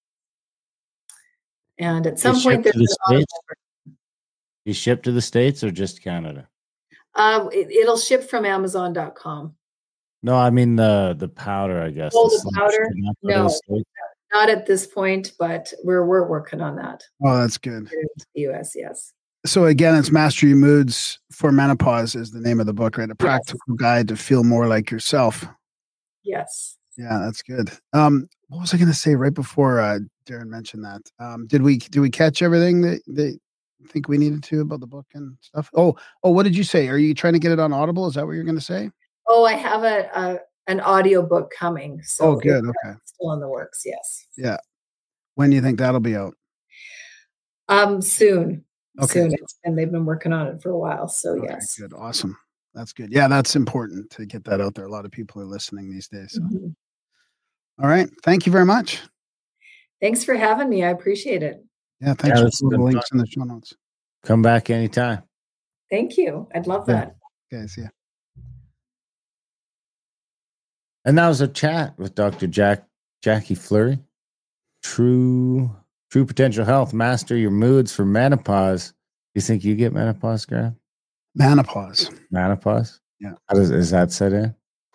And at some you point, there's the States? You ship to the States or just Canada? Uh, it, it'll ship from Amazon dot com. No, I mean the the powder, I guess. Oh, the sleep powder? should not go to No. sleep. Not at this point, but we're we're working on that. Oh, that's good. Get it into the U S, yes. So again, it's Master Your Moods for Menopause is the name of the book, right? A practical guide to feel more like yourself. Yes. Yeah, that's good. Um, what was I going to say right before uh, Darren mentioned that? Um, did we did we catch everything that they think we needed to about the book and stuff? Oh, oh, what did you say? Are you trying to get it on Audible? Is that what you're going to say? Oh, I have a, a an audio book coming. So Oh, good. it's Okay. still in the works. Yes. Yeah. When do you think that'll be out? Um, soon. Okay. Soon. It's, and they've been working on it for a while. So Okay, yes. good. Awesome. That's good. Yeah, that's important to get that out there. A lot of people are listening these days. So. Mhm. All right. Thank you very much. Thanks for having me. I appreciate it. Yeah, thanks Yeah, for this has putting the been links in the show notes. Come back anytime. Thank you. I'd love Yeah. that. Okay, see ya. And that was a chat with Doctor Jack Jackie Fleury. True True Potential Health. Master your moods for menopause. You think you get menopause, Graham? Menopause. Menopause? Yeah. How does is that set in?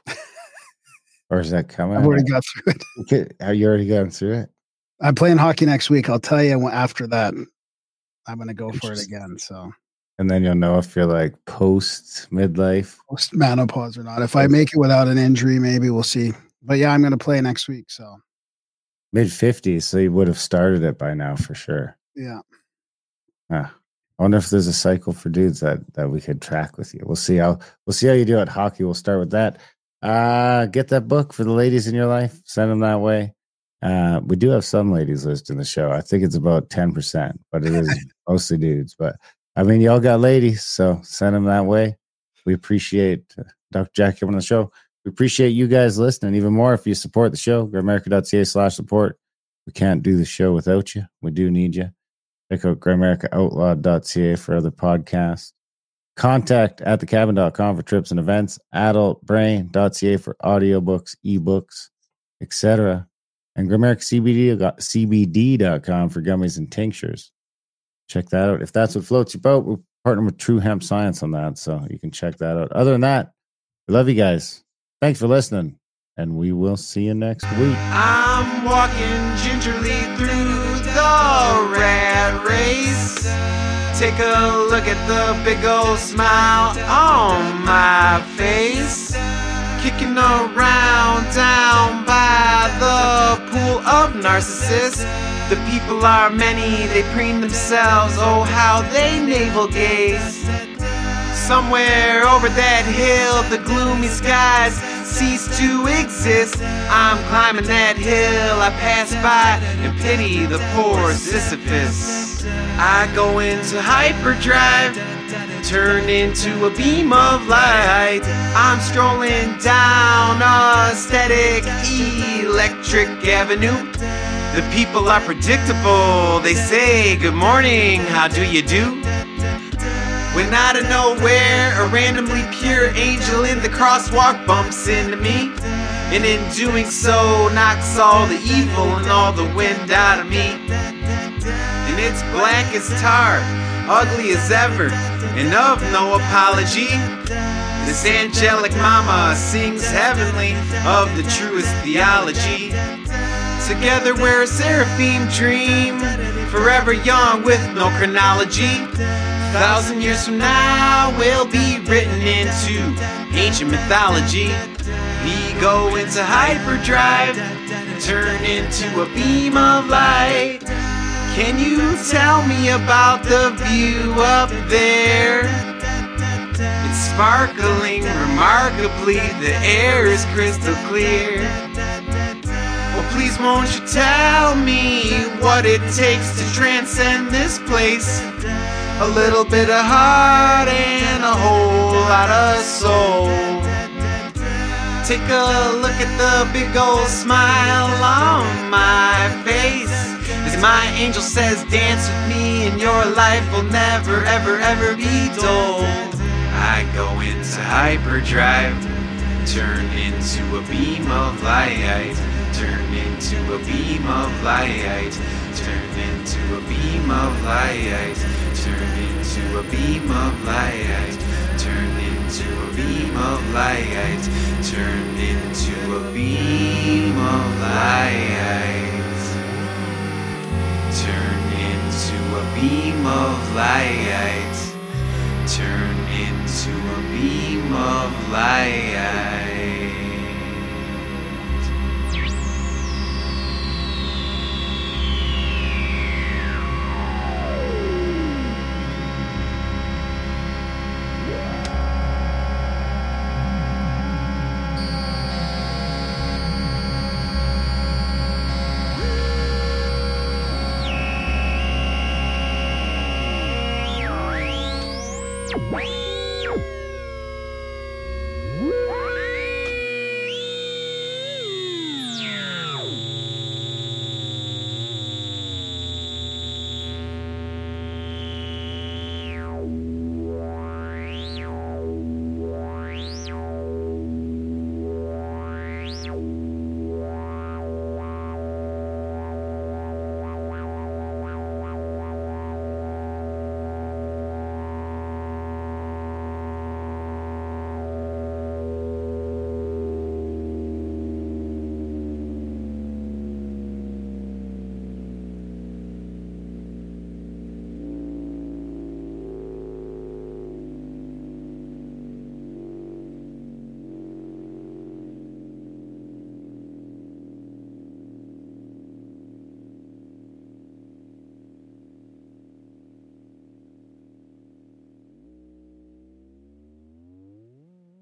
Or is that coming? I've already got through it. Okay, have you already gone through it? I'm playing hockey next week. I'll tell you when- after that. I'm going to go for it Interesting. again. So And then you'll know if you're like post midlife. post menopause or not. If I make it without an injury, maybe we'll see. But yeah, I'm going to play next week. So Mid fifties, so you would have started it by now for sure. yeah. Huh. I wonder if there's a cycle for dudes that that we could track with you. We'll see how we'll see how you do at hockey. We'll start with that. Uh get that book for the ladies in your life. Send them that way. Uh, we do have some ladies listed in the show. I think it's about ten percent, but it is mostly dudes. But I mean, y'all got ladies, so send them that way. We appreciate uh, Doctor Jack coming on the show. We appreciate you guys listening even more if you support the show. Grimerica.ca slash support. We can't do the show without you. We do need you. Check out Grimerica Outlaw dot c a for other podcasts. Contact at the cabin dot com for trips and events. adult brain dot c a for audiobooks, ebooks, et cetera. And Grimerica C B D dot com for gummies and tinctures. Check that out. If that's what floats your boat, we're partnering with True Hemp Science on that, so you can check that out. Other than that, we love you guys. Thanks for listening, and we will see you next week. I'm walking gingerly through the rat race. Take a look at the big old smile on my face. Kicking around down by the pool of narcissists. The people are many, they preen themselves, oh how they navel gaze. Somewhere over that hill, the gloomy skies cease to exist. I'm climbing that hill, I pass by and pity the poor Sisyphus. I go into hyperdrive, turn into a beam of light. I'm strolling down a static electric avenue. The people are predictable, they say good morning, how do you do? When out of nowhere, a randomly pure angel in the crosswalk bumps into me. And in doing so, knocks all the evil and all the wind out of me. And it's black as tar, ugly as ever, and of no apology. This angelic mama sings heavenly of the truest theology. Together we're a seraphim dream, forever young with no chronology. A thousand years from now we'll be written into ancient mythology. We go into hyperdrive, turn into a beam of light. Can you tell me about the view up there? It's sparkling remarkably, the air is crystal clear. Well, please won't you tell me what it takes to transcend this place? A little bit of heart and a whole lot of soul. Take a look at the big old smile on my face. As my angel says, dance with me and your life will never, ever, ever be dull. I go into hyperdrive, turn into a beam of light. Turn into a beam of light. Turn into a beam of light. Turn into a beam of light. Turn into into a beam of light. Turn into a beam of light. Turn into a beam of light. Turn into a beam of light. Bye.